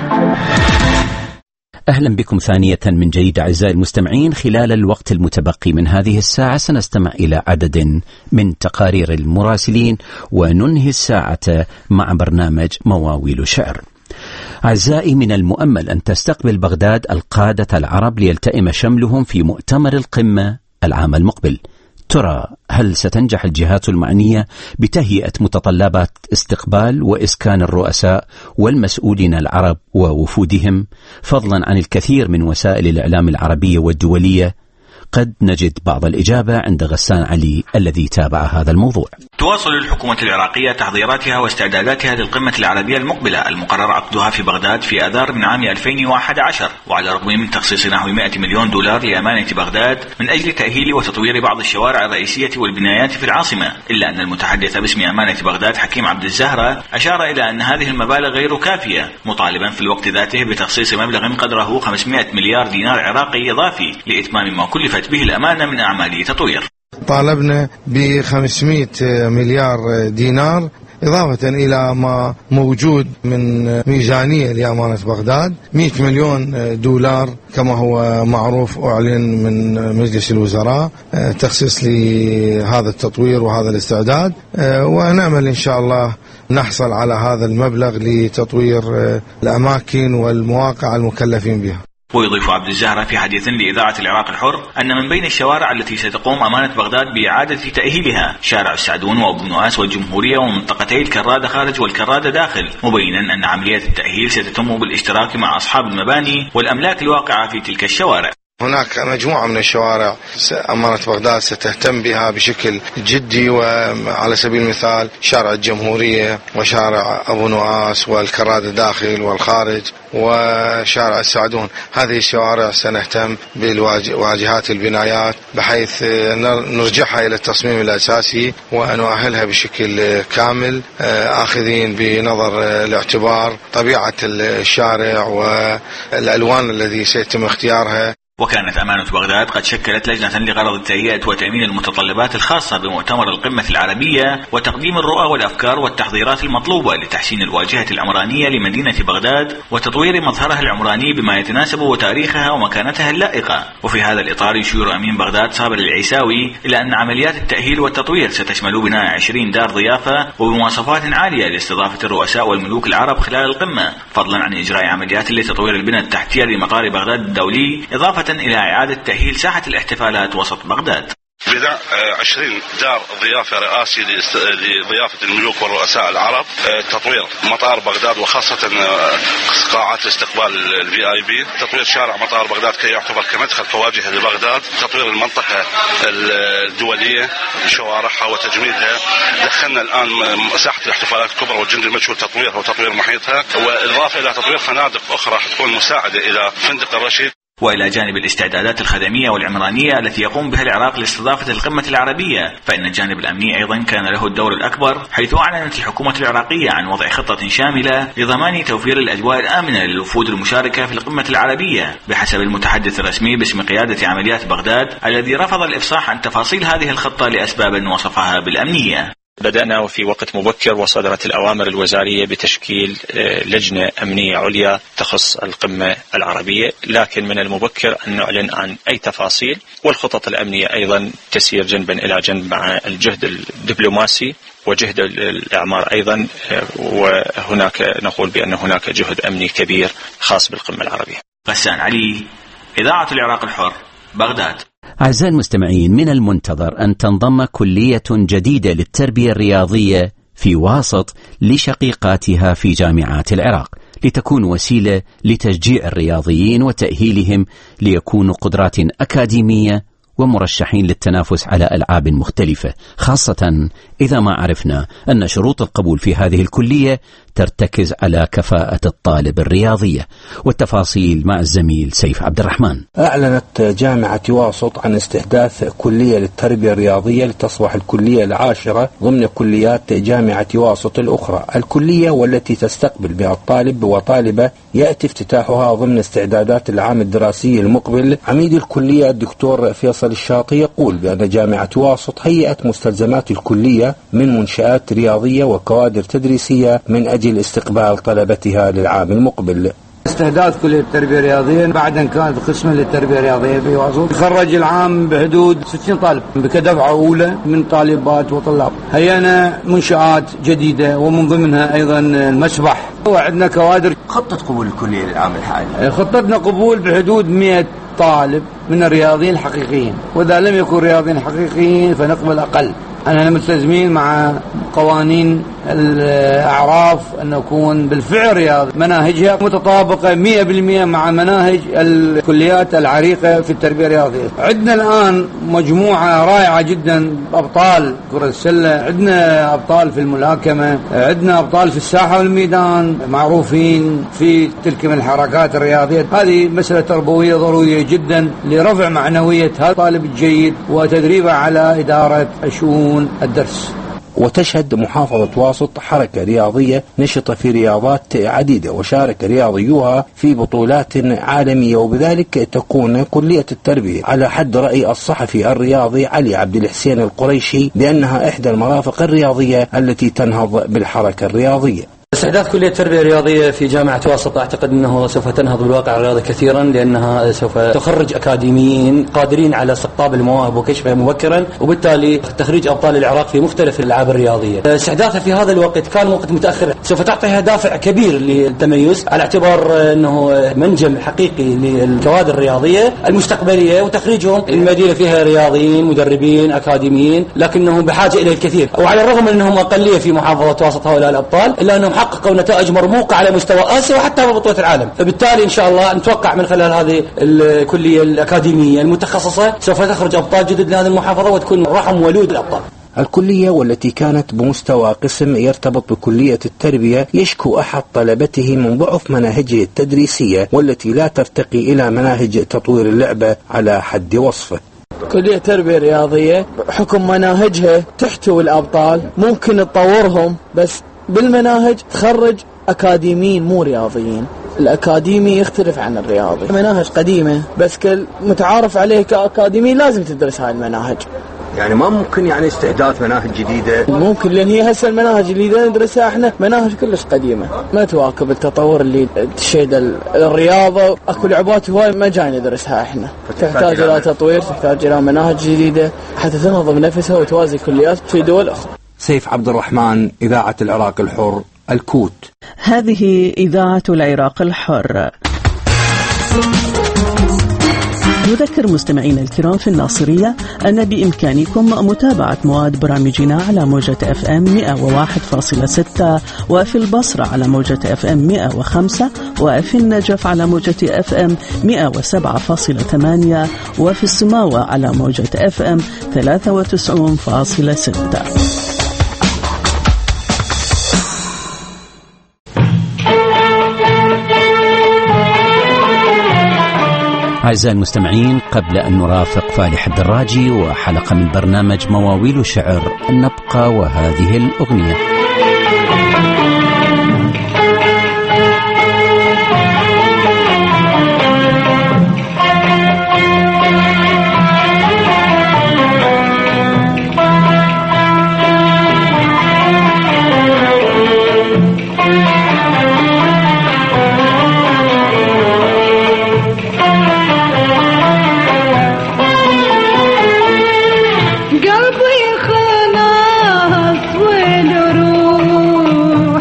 أهلا بكم ثانية من جديد أعزائي المستمعين. خلال الوقت المتبقي من هذه الساعة سنستمع إلى عدد من تقارير المراسلين وننهي الساعة مع برنامج مواويل شعر. أعزائي، من المؤمل أن تستقبل بغداد القادة العرب ليلتئم شملهم في مؤتمر القمة العام المقبل. ترى هل ستنجح الجهات المعنية بتهيئة متطلبات استقبال وإسكان الرؤساء والمسؤولين العرب ووفودهم، فضلا عن الكثير من وسائل الإعلام العربية والدولية؟ قد نجد بعض الإجابة عند غسان علي الذي تابع هذا الموضوع. تواصل الحكومة العراقية تحضيراتها واستعداداتها للقمة العربية المقبلة المقرر عقدها في بغداد في آذار من عام ألفين وأحد عشر، وعلى الرغم من تخصيص نحو مئة مليون دولار لأمانة بغداد من أجل تأهيل وتطوير بعض الشوارع الرئيسية والبنايات في العاصمة، إلا أن المتحدث باسم أمانة بغداد حكيم عبد الزهرة أشار إلى أن هذه المبالغ غير كافية، مطالبا في الوقت ذاته بتخصيص مبلغ قدره خمسمئة مليار دينار عراقي إضافي لإتمام ما كلفت به الأمانة من أعمال تطوير. طالبنا ب خمسمئة مليار دينار إضافة إلى ما موجود من ميزانية لأمانة بغداد، مئة مليون دولار كما هو معروف أعلن من مجلس الوزراء تخصيص لهذا التطوير وهذا الاستعداد، ونأمل إن شاء الله نحصل على هذا المبلغ لتطوير الأماكن والمواقع المكلفين بها. ويضيف عبد الزهرة في حديث لإذاعة العراق الحر أن من بين الشوارع التي ستقوم أمانة بغداد بإعادة تأهيلها شارع السعدون وأبو نواس والجمهورية ومنطقتي الكرادة خارج والكرادة داخل، مبينا أن عملية التأهيل ستتم بالاشتراك مع أصحاب المباني والأملاك الواقعة في تلك الشوارع. هناك مجموعة من الشوارع أمانة بغداد ستهتم بها بشكل جدي، وعلى سبيل المثال شارع الجمهورية وشارع أبو نواس والكرادة داخل والخارج وشارع السعدون. هذه الشوارع سنهتم بالواجهات البنايات بحيث نرجعها إلى التصميم الأساسي ونؤهلها بشكل كامل، آخذين بنظر الاعتبار طبيعة الشارع والألوان الذي سيتم اختيارها. وكانت أمانة بغداد قد شكلت لجنة لغرض تهيئة وتأمين المتطلبات الخاصة بمؤتمر القمة العربية وتقديم الرؤى والأفكار والتحضيرات المطلوبة لتحسين الواجهة العمرانية لمدينة بغداد وتطوير مظهرها العمراني بما يتناسب تاريخها ومكانتها اللائقة. وفي هذا الإطار يشير أمين بغداد صابر العيساوي إلى أن عمليات التأهيل والتطوير ستشمل بناء عشرين دار ضيافة وبمواصفات عالية لاستضافة الرؤساء والملوك العرب خلال القمة، فضلا عن إجراء عمليات لتطوير البنى التحتية لمطار بغداد الدولي، إضافة إلى إعادة تأهيل ساحة الاحتفالات وسط بغداد. بناء عشرين دار ضيافة رئاسي لضيافة الملوك والرؤساء العرب، تطوير مطار بغداد وخاصة قاعات استقبال الفي اي بي، تطوير شارع مطار بغداد كي يعتبر كمدخل كواجهة لبغداد، تطوير المنطقة الدولية شوارعها وتجميلها. دخلنا الآن ساحة الاحتفالات الكبرى والجند المجهول تطويرها وتطوير محيطها، والإضافة إلى تطوير فنادق أخرى حتكون مساعدة إلى فندق الرشيد. وإلى جانب الاستعدادات الخدمية والعمرانية التي يقوم بها العراق لاستضافة القمة العربية، فإن الجانب الأمني أيضا كان له الدور الأكبر، حيث أعلنت الحكومة العراقية عن وضع خطة شاملة لضمان توفير الأجواء الآمنة للوفود المشاركة في القمة العربية، بحسب المتحدث الرسمي باسم قيادة عمليات بغداد الذي رفض الإفصاح عن تفاصيل هذه الخطة لأسباب وصفها بالأمنية. بدأنا وفي وقت مبكر وصدرت الأوامر الوزارية بتشكيل لجنة أمنية عليا تخص القمة العربية، لكن من المبكر أن نعلن عن أي تفاصيل، والخطط الأمنية أيضا تسير جنبا إلى جنب مع الجهد الدبلوماسي وجهد الإعمار أيضا، وهناك نقول بأن هناك جهد أمني كبير خاص بالقمة العربية. غسان علي، إذاعة العراق الحر، بغداد. أعزائي المستمعين، من المنتظر أن تنضم كلية جديدة للتربية الرياضية في واسط لشقيقاتها في جامعات العراق، لتكون وسيلة لتشجيع الرياضيين وتأهيلهم ليكونوا قدرات أكاديمية ومرشحين للتنافس على ألعاب مختلفة، خاصة إذا ما عرفنا أن شروط القبول في هذه الكلية ترتكز على كفاءة الطالب الرياضية. والتفاصيل مع الزميل سيف عبد الرحمن. أعلنت جامعة واسط عن استحداث كلية للتربية الرياضية لتصبح الكلية العاشرة ضمن كليات جامعة واسط الأخرى. الكلية والتي تستقبل بها الطالب وطالبة يأتي افتتاحها ضمن استعدادات العام الدراسي المقبل. عميد الكلية الدكتور فيصل الشاطي يقول بأن جامعة واسط هيئت مستلزمات الكلية من منشآت رياضية وكوادر تدريسية من أجل استقبال طلبتها للعام المقبل. استحداث كلية التربية الرياضية بعد أن كانت قسما للتربية الرياضية في واسط، خرج العام بحدود ستين طالب كدفعة أولى من طالبات وطلاب. هيئنا منشآت جديدة ومن ضمنها أيضا المسبح، وعندنا كوادر. خطة قبول الكلية للعام الحالي؟ خطتنا قبول بحدود مئة الطالب من الرياضيين الحقيقيين، وإذا لم يكن رياضيين حقيقيين فنقبل أقل. أننا ملتزمين مع قوانين الأعراف أن نكون بالفعل رياضي، مناهجها متطابقة مئة بالمئة مع مناهج الكليات العريقة في التربية الرياضية. عندنا الآن مجموعة رائعة جدا، أبطال كرة السلة، عندنا أبطال في الملاكمة، عندنا أبطال في الساحة والميدان معروفين في تلك من الحركات الرياضية. هذه مسألة تربوية ضرورية جدا لرفع معنوية هذا الطالب الجيد وتدريبه على إدارة شؤون الدرس. وتشهد محافظة واسط حركة رياضية نشطة في رياضات عديدة، وشارك رياضيوها في بطولات عالمية، وبذلك تكون كلية التربية على حد رأي الصحفي الرياضي علي عبد الحسين القريشي بأنها إحدى المرافق الرياضية التي تنهض بالحركة الرياضية. استحداث كلية التربية الرياضية في جامعة واسط أعتقد أنه سوف تنهض بالواقع الرياضي كثيرا، لأنها سوف تخرج أكاديميين قادرين على استقطاب المواهب وكشفها مبكرا، وبالتالي تخريج أبطال العراق في مختلف الألعاب الرياضية. استحداثها في هذا الوقت كان وقت متأخر، سوف تعطيها دافع كبير للتميز على اعتبار أنه منجم حقيقي للكوادر الرياضية المستقبلية، وتخريجهم المدينة فيها رياضيين مدربين أكاديميين، لكنهم بحاجة إلى الكثير. وعلى الرغم من أنهم أقلية في محافظة واسط هؤلاء الأبطال، إلا أنهم حققوا نتائج مرموقة على مستوى آسيا وحتى بطولة العالم. فبالتالي إن شاء الله نتوقع من خلال هذه الكلية الأكاديمية المتخصصة سوف تخرج أبطال جدد لهذه المحافظة وتكون رحم ولود الأبطال. الكلية والتي كانت بمستوى قسم يرتبط بكلية التربية يشكو أحد طلبته من ضعف مناهجه التدريسية والتي لا ترتقي إلى مناهج تطوير اللعبة على حد وصفه. كلية تربية رياضية حكم مناهجها تحتوي الأبطال، ممكن تطورهم، بس بالمناهج تخرج أكاديميين مو رياضيين. الأكاديمي يختلف عن الرياضي، مناهج قديمة بس كل متعارف عليه كأكاديمي لازم تدرس هاي المناهج. يعني ما ممكن يعني استحداث مناهج جديدة؟ ممكن، لأن هي هسه المناهج اللي ندرسها احنا مناهج كلش قديمة ما تواكب التطور اللي تشيد الرياضة. اكو لعبات هواي ما جاي ندرسها احنا، تحتاج إلى تطوير، تحتاج إلى مناهج جديدة حتى تنظم نفسها وتوازي كليات في دول أخرى. سيف عبد الرحمن، إذاعة العراق الحر، الكوت. هذه إذاعة العراق الحر. نذكر مستمعينا الكرام في الناصرية أن بإمكانكم متابعة مواد برامجنا على موجة أف أم مئة وواحد فاصلة ستة، وفي البصرة على موجة أف أم مئة وخمسة، وفي النجف على موجة أف أم مئة وسبعة فاصلة ثمانية، وفي السماوة على موجة أف أم ثلاثة وتسعين فاصلة ستة. أعزائي المستمعين، قبل أن نرافق فالح الدراجي وحلقة من برنامج مواويل شعر، نبقى وهذه الأغنية. قلبي خلاص والروح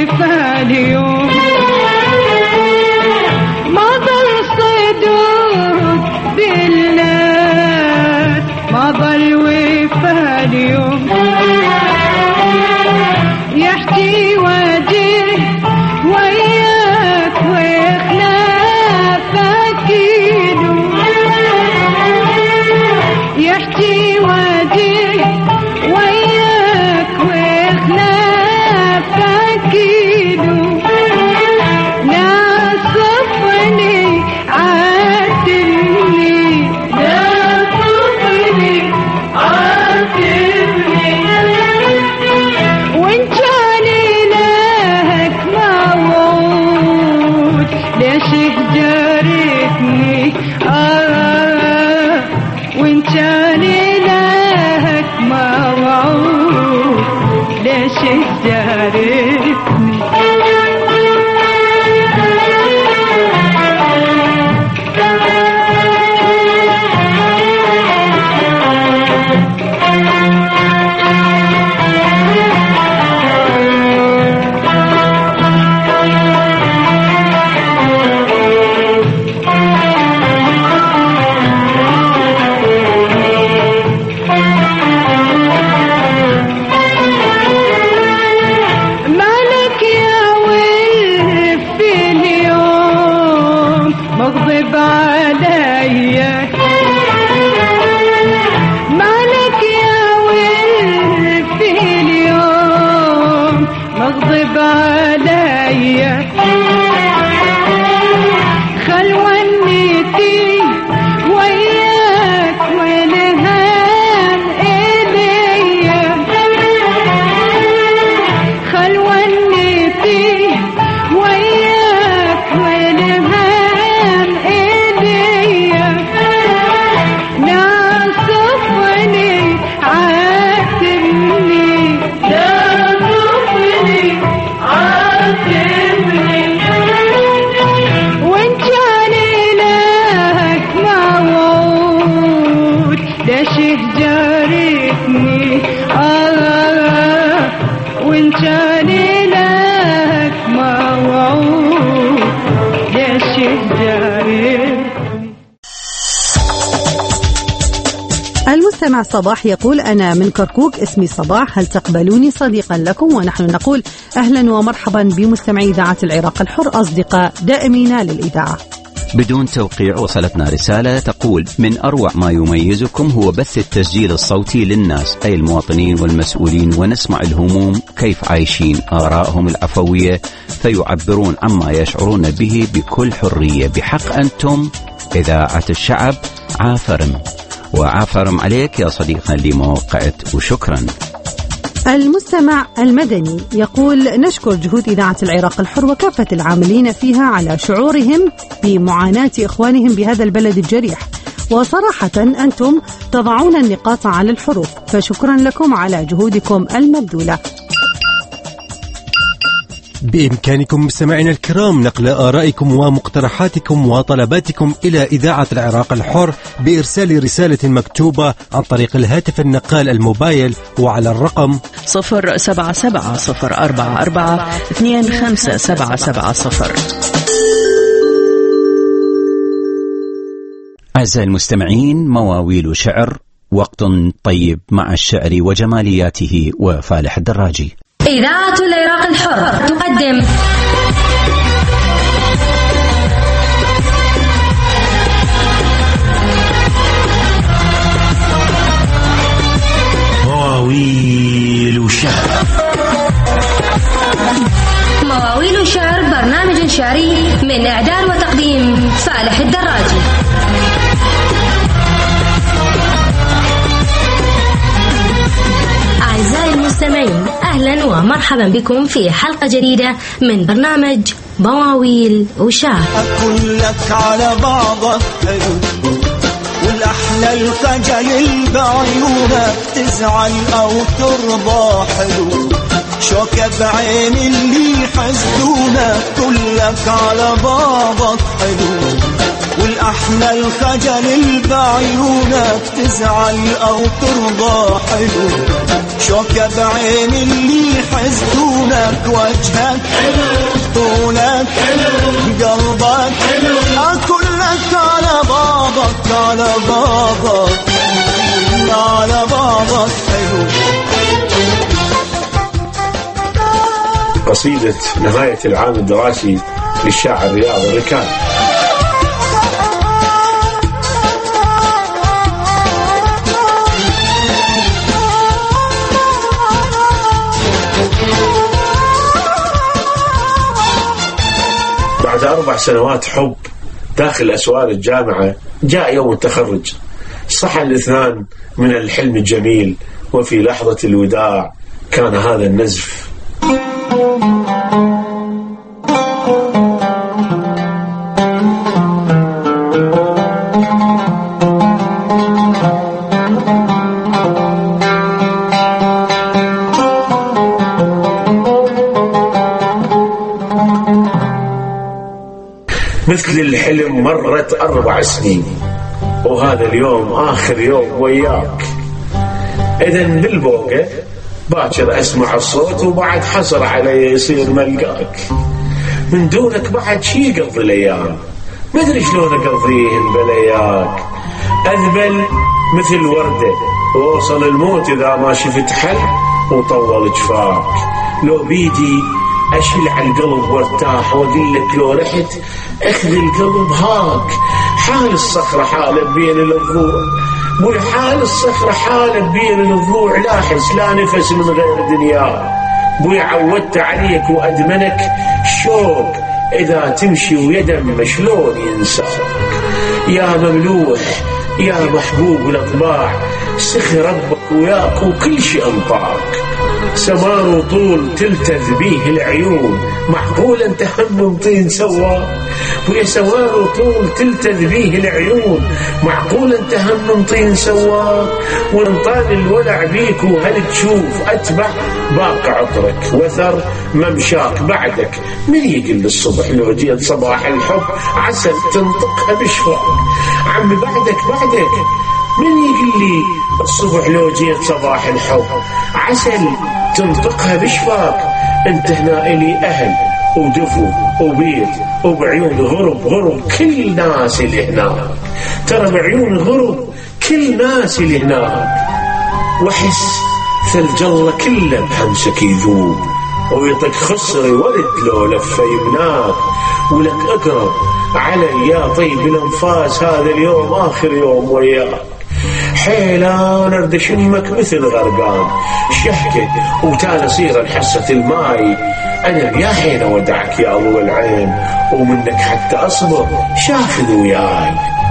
وفى اليوم ما ضل صدود بالناس ما ضل وفى اليوم يحكي وجه وياك وخلافك يدوم يحكي وجه وياك وخلافك يدوم ناصفني عاتبني ناصفني عاتبني وإن كان إلهك موعود ليش جارتني آه وإن كان إلهك موعود ليش جارتني مالك يا ويل في اليوم مغضب عليا مالك يا ويل في اليوم مغضب عليا خلونيتي وياك والهام إليا خلونيتي وياك والهام إليا ناصفني عاتبني ناصفني عاتبني وإن كان إلهك موعود ليش جارتني آه وإن كان إلهك موعود ليش جارتني. المستمع صباح يقول أنا من كركوك اسمي صباح هل تقبلوني صديقا لكم ونحن نقول أهلا ومرحبا بمستمعي إذاعة العراق الحر أصدقاء دائمين للإذاعة. بدون توقيع وصلتنا رسالة تقول من أروع ما يميزكم هو بث التسجيل الصوتي للناس أي المواطنين والمسؤولين ونسمع الهموم كيف عايشين آرائهم العفوية فيعبرون عما يشعرون به بكل حرية بحق أنتم إذاعة الشعب عافرم وعافرم عليك يا صديقنا اللي ما وقعت وشكرا. المستمع المدني يقول نشكر جهود إذاعة العراق الحر وكافة العاملين فيها على شعورهم بمعاناة إخوانهم بهذا البلد الجريح وصراحة أنتم تضعون النقاط على الحروف فشكرا لكم على جهودكم المبذولة. بإمكانكم مستمعينا الكرام نقل آرائكم ومقترحاتكم وطلباتكم إلى إذاعة العراق الحر بإرسال رسالة مكتوبة عن طريق الهاتف النقال الموبايل وعلى الرقم صفر سبعة سبعة صفر أربعة أربعة اثنين خمسة سبعة سبعة صفر. أعزائي المستمعين مواويل شعر وقت طيب مع الشعر وجمالياته وفالح الدراجي. إذاعة العراق الحر تقدم مواويل شعر. مواويل شعر برنامج شعري من إعداد وتقديم فالح الدراجي. أعزائي المستمعين أهلا ومرحبا بكم في حلقة جديدة من برنامج مواويل وشعر. أقول لك على بعضك حلو والأحلى الخجل بعيونك تزعل أو ترضى حلو شوكة بعين اللي حسدونك كلك على بعضك حلو والأحلى الخجل بعيونك تزعل أو ترضى حلو، شوكة بعين اللي يحسدونك، وجهك طولك قلبك كلك على بابك على بابك على بابك حلو. قصيدة نهاية العام الدراسي للشاعر رياض الركان. بعد أربع سنوات حب داخل أسوار الجامعة جاء يوم التخرج، صحى الاثنان من الحلم الجميل، وفي لحظة الوداع كان هذا النزف. مثل الحلم مرت أربع سنين، وهذا اليوم آخر يوم وياك. إذن بالبوقة باكر أسمع الصوت، وبعد حصر علي يصير ملقاك. من دونك بعد شي قضي الأيام، مدري شلون أقضيهن بلياك. أذبل مثل وردة ووصل الموت إذا ما شفت حل وطول جفاك. لو بيدي أشيل على القلب وارتاح، وأقول لك لو رحت أخذ القلب هاك. حال الصخرة حالة بين الضلوع، بوي حال الصخرة حالة بين الضلوع، لا حس لا نفس من غير دنيا. بوي عودت عليك وأدمنك شوق، إذا تمشي ويدم شلون ينساك. يا مملوح يا محبوب الأطباع، سخي ربك وياك وكل شي أنطاك. سمار وطول تلتذ بيه العيون، معقول انت هم طين سوا. ويا سمار وطول تلتذ بيه العيون، معقول انت هم طين سوا. وانطان الولع بيك وهل تشوف أتبع باقي عطرك، وثر ممشاك بعدك. من يقل الصبح لو جيت صباح الحب، عسل تنطقها بشفاك. عمي بعدك بعدك من يقل لي الصبح لو جيت صباح الحب، عسل تنطقها بشفاك. انت هنا إلي أهل ودفو وبيت، وبعيون غرب غرب كل ناس اللي هناك. ترى بعيون غرب كل ناس اللي هناك. وحس ثلج الله كله بهمسك يذوب، ويطق خصري ولد لو لف يبناك. ولك أقرب علي يا طيب الأنفاس، هذا اليوم آخر يوم وياك. حيلان أرد شمك مثل غرقان، شهكة وتانا صير حصة الماي. أنا يا حين ودعك يا أبو العين، ومنك حتى أصبر شاخذ وياي.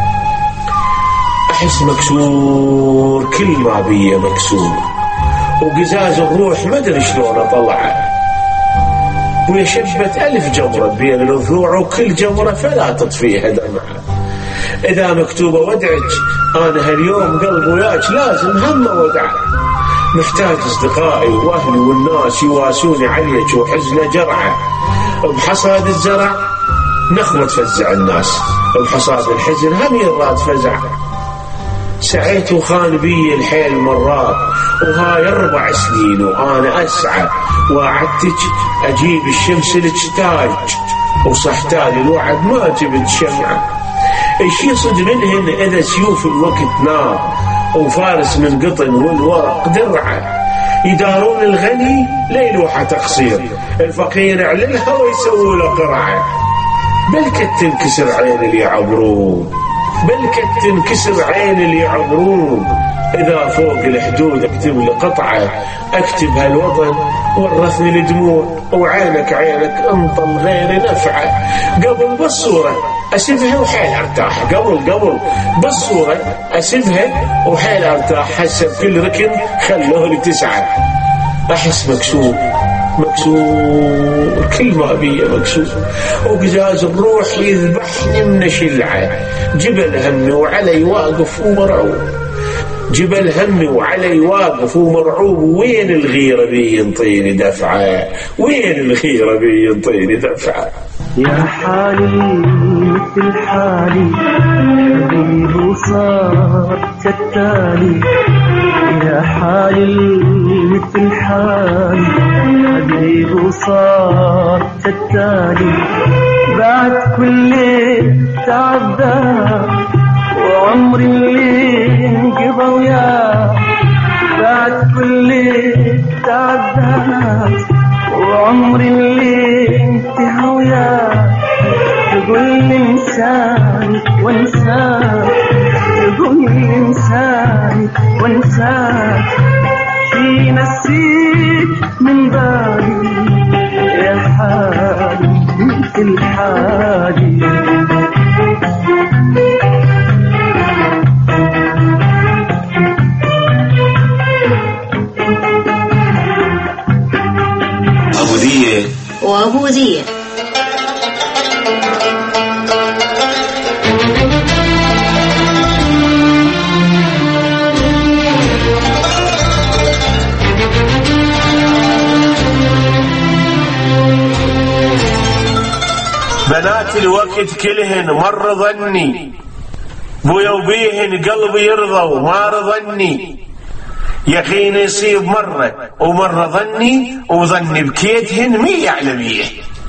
أحس مكسور كل ما بيه مكسور، وقزاز الروح مدري شلون أطلعه. ويشبت ألف جمرة بين الضلوع، وكل جمرة فلا تطفيها دمعة. إذا مكتوبة ودعك أنا هاليوم قلب وياك لازم هم ودعك. محتاج أصدقائي وأهلي والناس يواسوني عليك، وحزن جرعة. بحصاد الزرع نخوة تفزع الناس، بحصاد الحزن هم يراد فزع. سعيت وخان بي الحيل مرات، وهاي أربع سنين وأنا أسعى. وعدتك أجيب الشمس لك تاج، وصحتالي الوعد ما جبت شمعة. الشي صد منهن إذا سيوف الوقت نار، وفارس من قطن والورق درعة. يدارون الغني ليلوحة تقصير، الفقير على الهوى يسوي له قرعة. بلكت تنكسر عين اللي يعبرون، بلكت تنكسر عين اللي يعبرون. إذا فوق الحدود اكتب لي قطعة، اكتب هالوطن ورثني الدموع، وعينك عينك انطل غير نفعة. قبل بالصورة أسيبها وحيل أرتاح، قبل قبل بالصورة أسيبها وحيل أرتاح. حسب كل ركن خلوه لي تسعة. أحس مكسور مكسور كل ما بيه مكسور، وقزاز الروح يذبحني من شلعة. جبل همي وعلي واقف ومرعوب، جبل همي وعلي واقف ومرعوب. وين الغيرة بي ينطيني دفعة، وين الغيرة بي ينطيني دفعة. يا حالي مثل حالي حبيب وصار كالتالي يا حالي مثل حالي حبيب وصار كالتالي بعد كل تعبدا وعمري اللي انقضى وياه بعد كل تعبدا وعمري اللي انتهى وياه تقول لي انساني وانساك تقول لي انساني وانساك شي نسيت من بالي يا حالي مثل حالي عبودية وعبودية. بنات الوقت كلهن مر ظني بويا وبيهن قلبي يرضى وما رضني يقين يصيب مرة ومرة ظني وظني بكيتهن مي يعلميه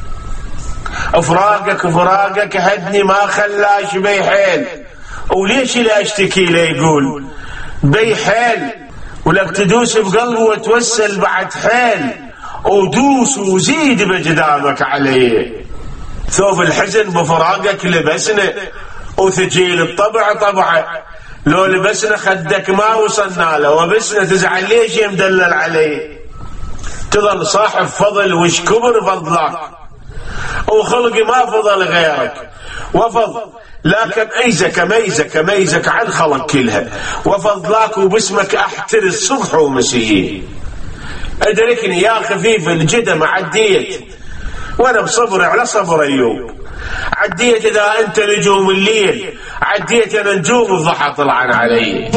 افراقك فراقك هدني ما خلاش بي حيل وليش لا اشتكي لا يقول بي حيل ولك تدوس بقلبه وتوسل بعد حيل ودوس وزيد بجدامك عليه ثوب الحزن بفراقك لبسنا وثجيل الطبع طبعه لو لبسنا خدك ما وصلنا له وبسنا تزعل ليش يمدلل عليه تظل صاحب فضل وش كبر فضلك وخلقي ما فضل غيرك وفضل لكن ايزك ميزك ميزك عن خلق كلها وفضلك وباسمك احترس صبح ومسيه ادركني يا خفيف الجدم عديت وانا بصبري على صبر ايوب عديت اذا انت نجوم الليل عديت انا نجوم الضحى طلعن علي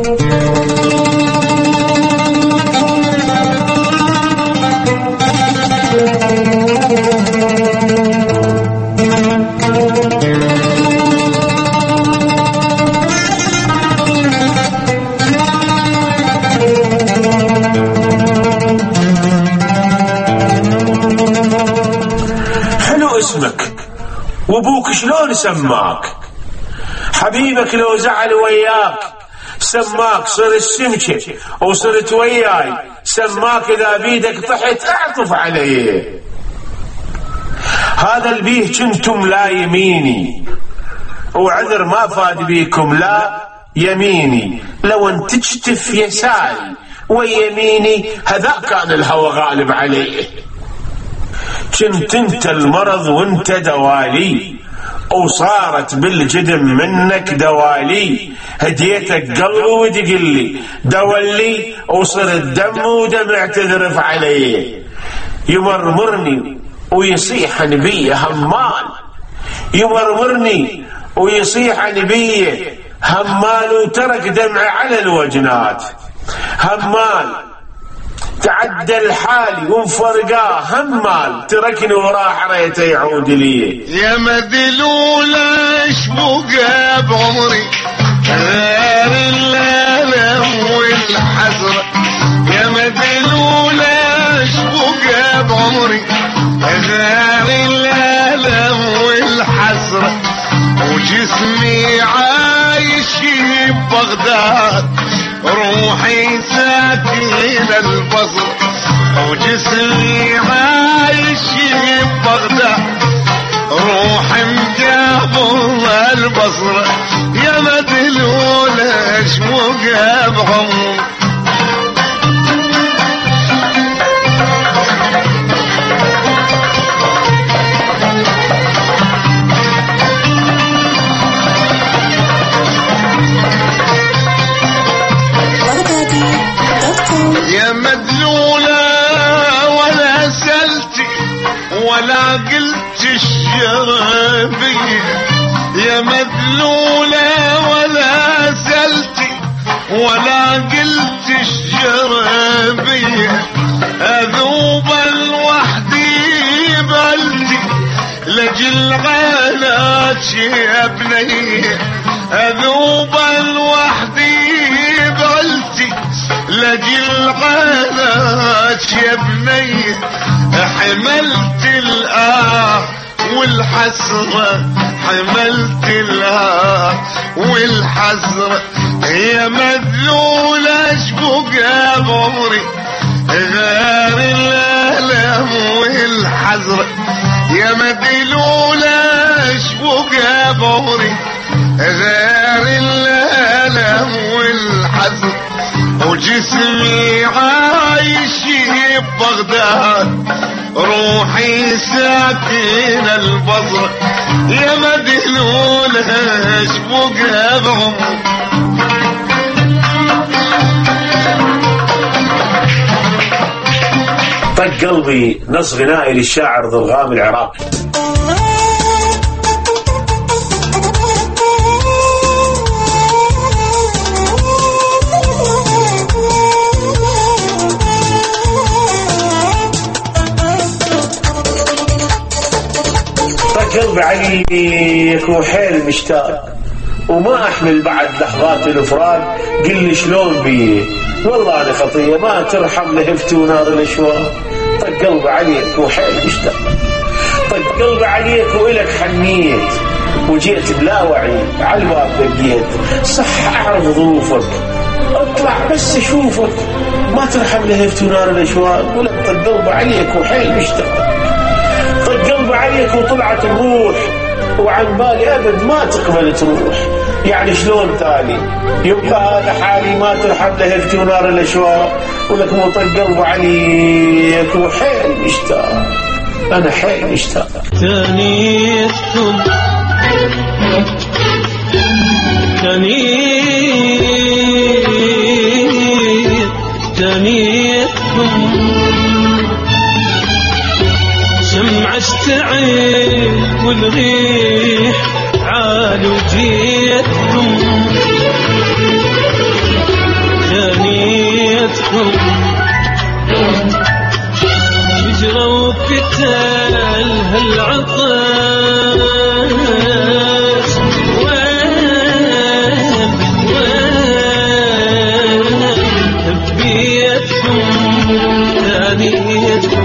اسمك وابوك شلون سماك حبيبك لو زعل وياك سماك صر السمكة وصرت وياي سماك اذا بيدك طحت اعطف عليه هذا البيه كنتم لا يميني وعذر ما فاد بيكم لا يميني لو ان تجتف يساري ويميني هذا كان الهوى غالب عليه كنت انت المرض وانت دوالي وصارت بالجدم منك دوالي هديتك قلبي وتقلي دولي وصر الدم ودمع تذرف عليه يمرمرني ويصيح نبيه همال يمرمرني ويصيح نبيه همال وترك دمع على الوجنات همال تعدل حالي ومفرقاه همال تركني وراح ريته يعود لي يا مذلول اشبقى بعمري غير الالم والحسرة يا مذلول اشبقى بعمري غير الالم والحسرة وجسمي عايش ببغداد روحي ساكن البصر وجسمي عايش ببغداد روحي مقابل البصر يا مدلول اشمق بعمر يا مدلولة ولا سلتي ولا قلت الشربية يا مدلولة ولا سلتي ولا قلت الشربية أذوب الوحدي بلدي لجل غلاش يا بني اذوب لوحدي بعلتي لجل غلاش يا بني حملت الآه والحسرة حملت الآه والحسرة يا مذلولة شبقى بعمري غير الألم والحسرة يا مذلولة شبقى بعمري غير الألم والحسرة وجسمي عايش ببغداد روحي ساكن البصرة يا مدلولة شبقى بعمري طق قلبي نص غنائي للشاعر ضرغام العراقي. قلبي عليك وحيل مشتاق وما أحمل بعد لحظات الإفراق قل لي شلون بي والله أنا خطية ما ترحم لهفت ونار الأشواق. طق قلبي عليك وحيل مشتاق طق قلبي عليك وإلك حنيت وجيت بلا وعي على الباب دقيت صح أعرف ظروفك اطلع بس أشوفك ما ترحم لهفت ونار الأشواق ولك طق قلبي عليك وحيل مشتاق طق قلبي عليك وطلعت الروح وعن بالي أبد ما تقبل تروح يعني شلون تالي يبقى هذا حالي ما ترحم لهفتي ونار الأشواق ولك مو طق قلبي عليك وحيل مشتاق أنا حيل مشتاق. ثانيتكم ثانيت ثانيتكم شمع اشتعل والريح عالو جيتكم ثانيتكم شجرة وفتل هالعطاش وين وين هبيتكم ثانيتكم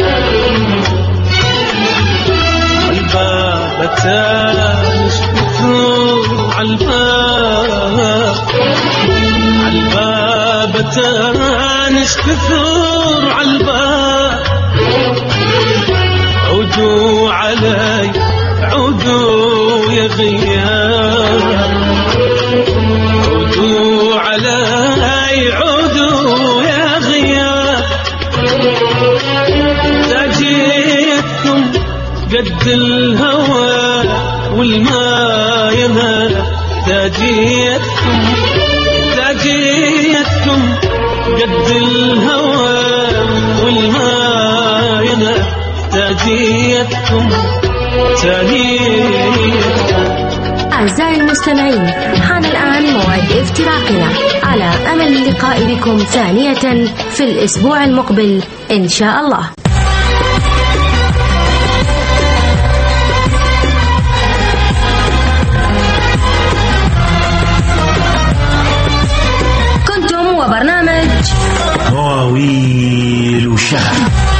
تانش كثور عالباب عالباب تانش كثور عالباب عودوا علي عودوا يا غياب عودوا علي عودوا يا غياب تجيتكم قد الهوى والما ينال تاجيتكم تاجيتكم قد الهوى والما ينال تاجيتكم تاجيتكم. أعزائي المستمعين حان الآن موعد افتراقنا على أمل اللقاء بكم ثانية في الأسبوع المقبل إن شاء الله. وبرنامج مواويل وشعر.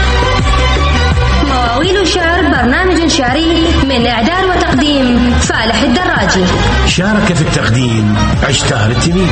مواويل وشعر برنامج شعري من إعداد وتقديم فالح الدراجي. شارك في التقديم عشتار التميمي.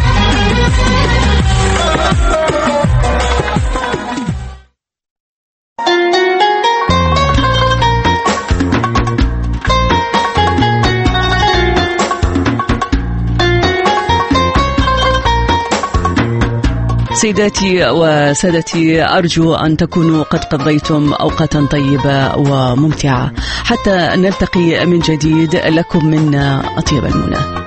سيداتي وسادتي أرجو أن تكونوا قد قضيتم أوقاتا طيبة وممتعة حتى نلتقي من جديد. لكم منا أطيب المنى.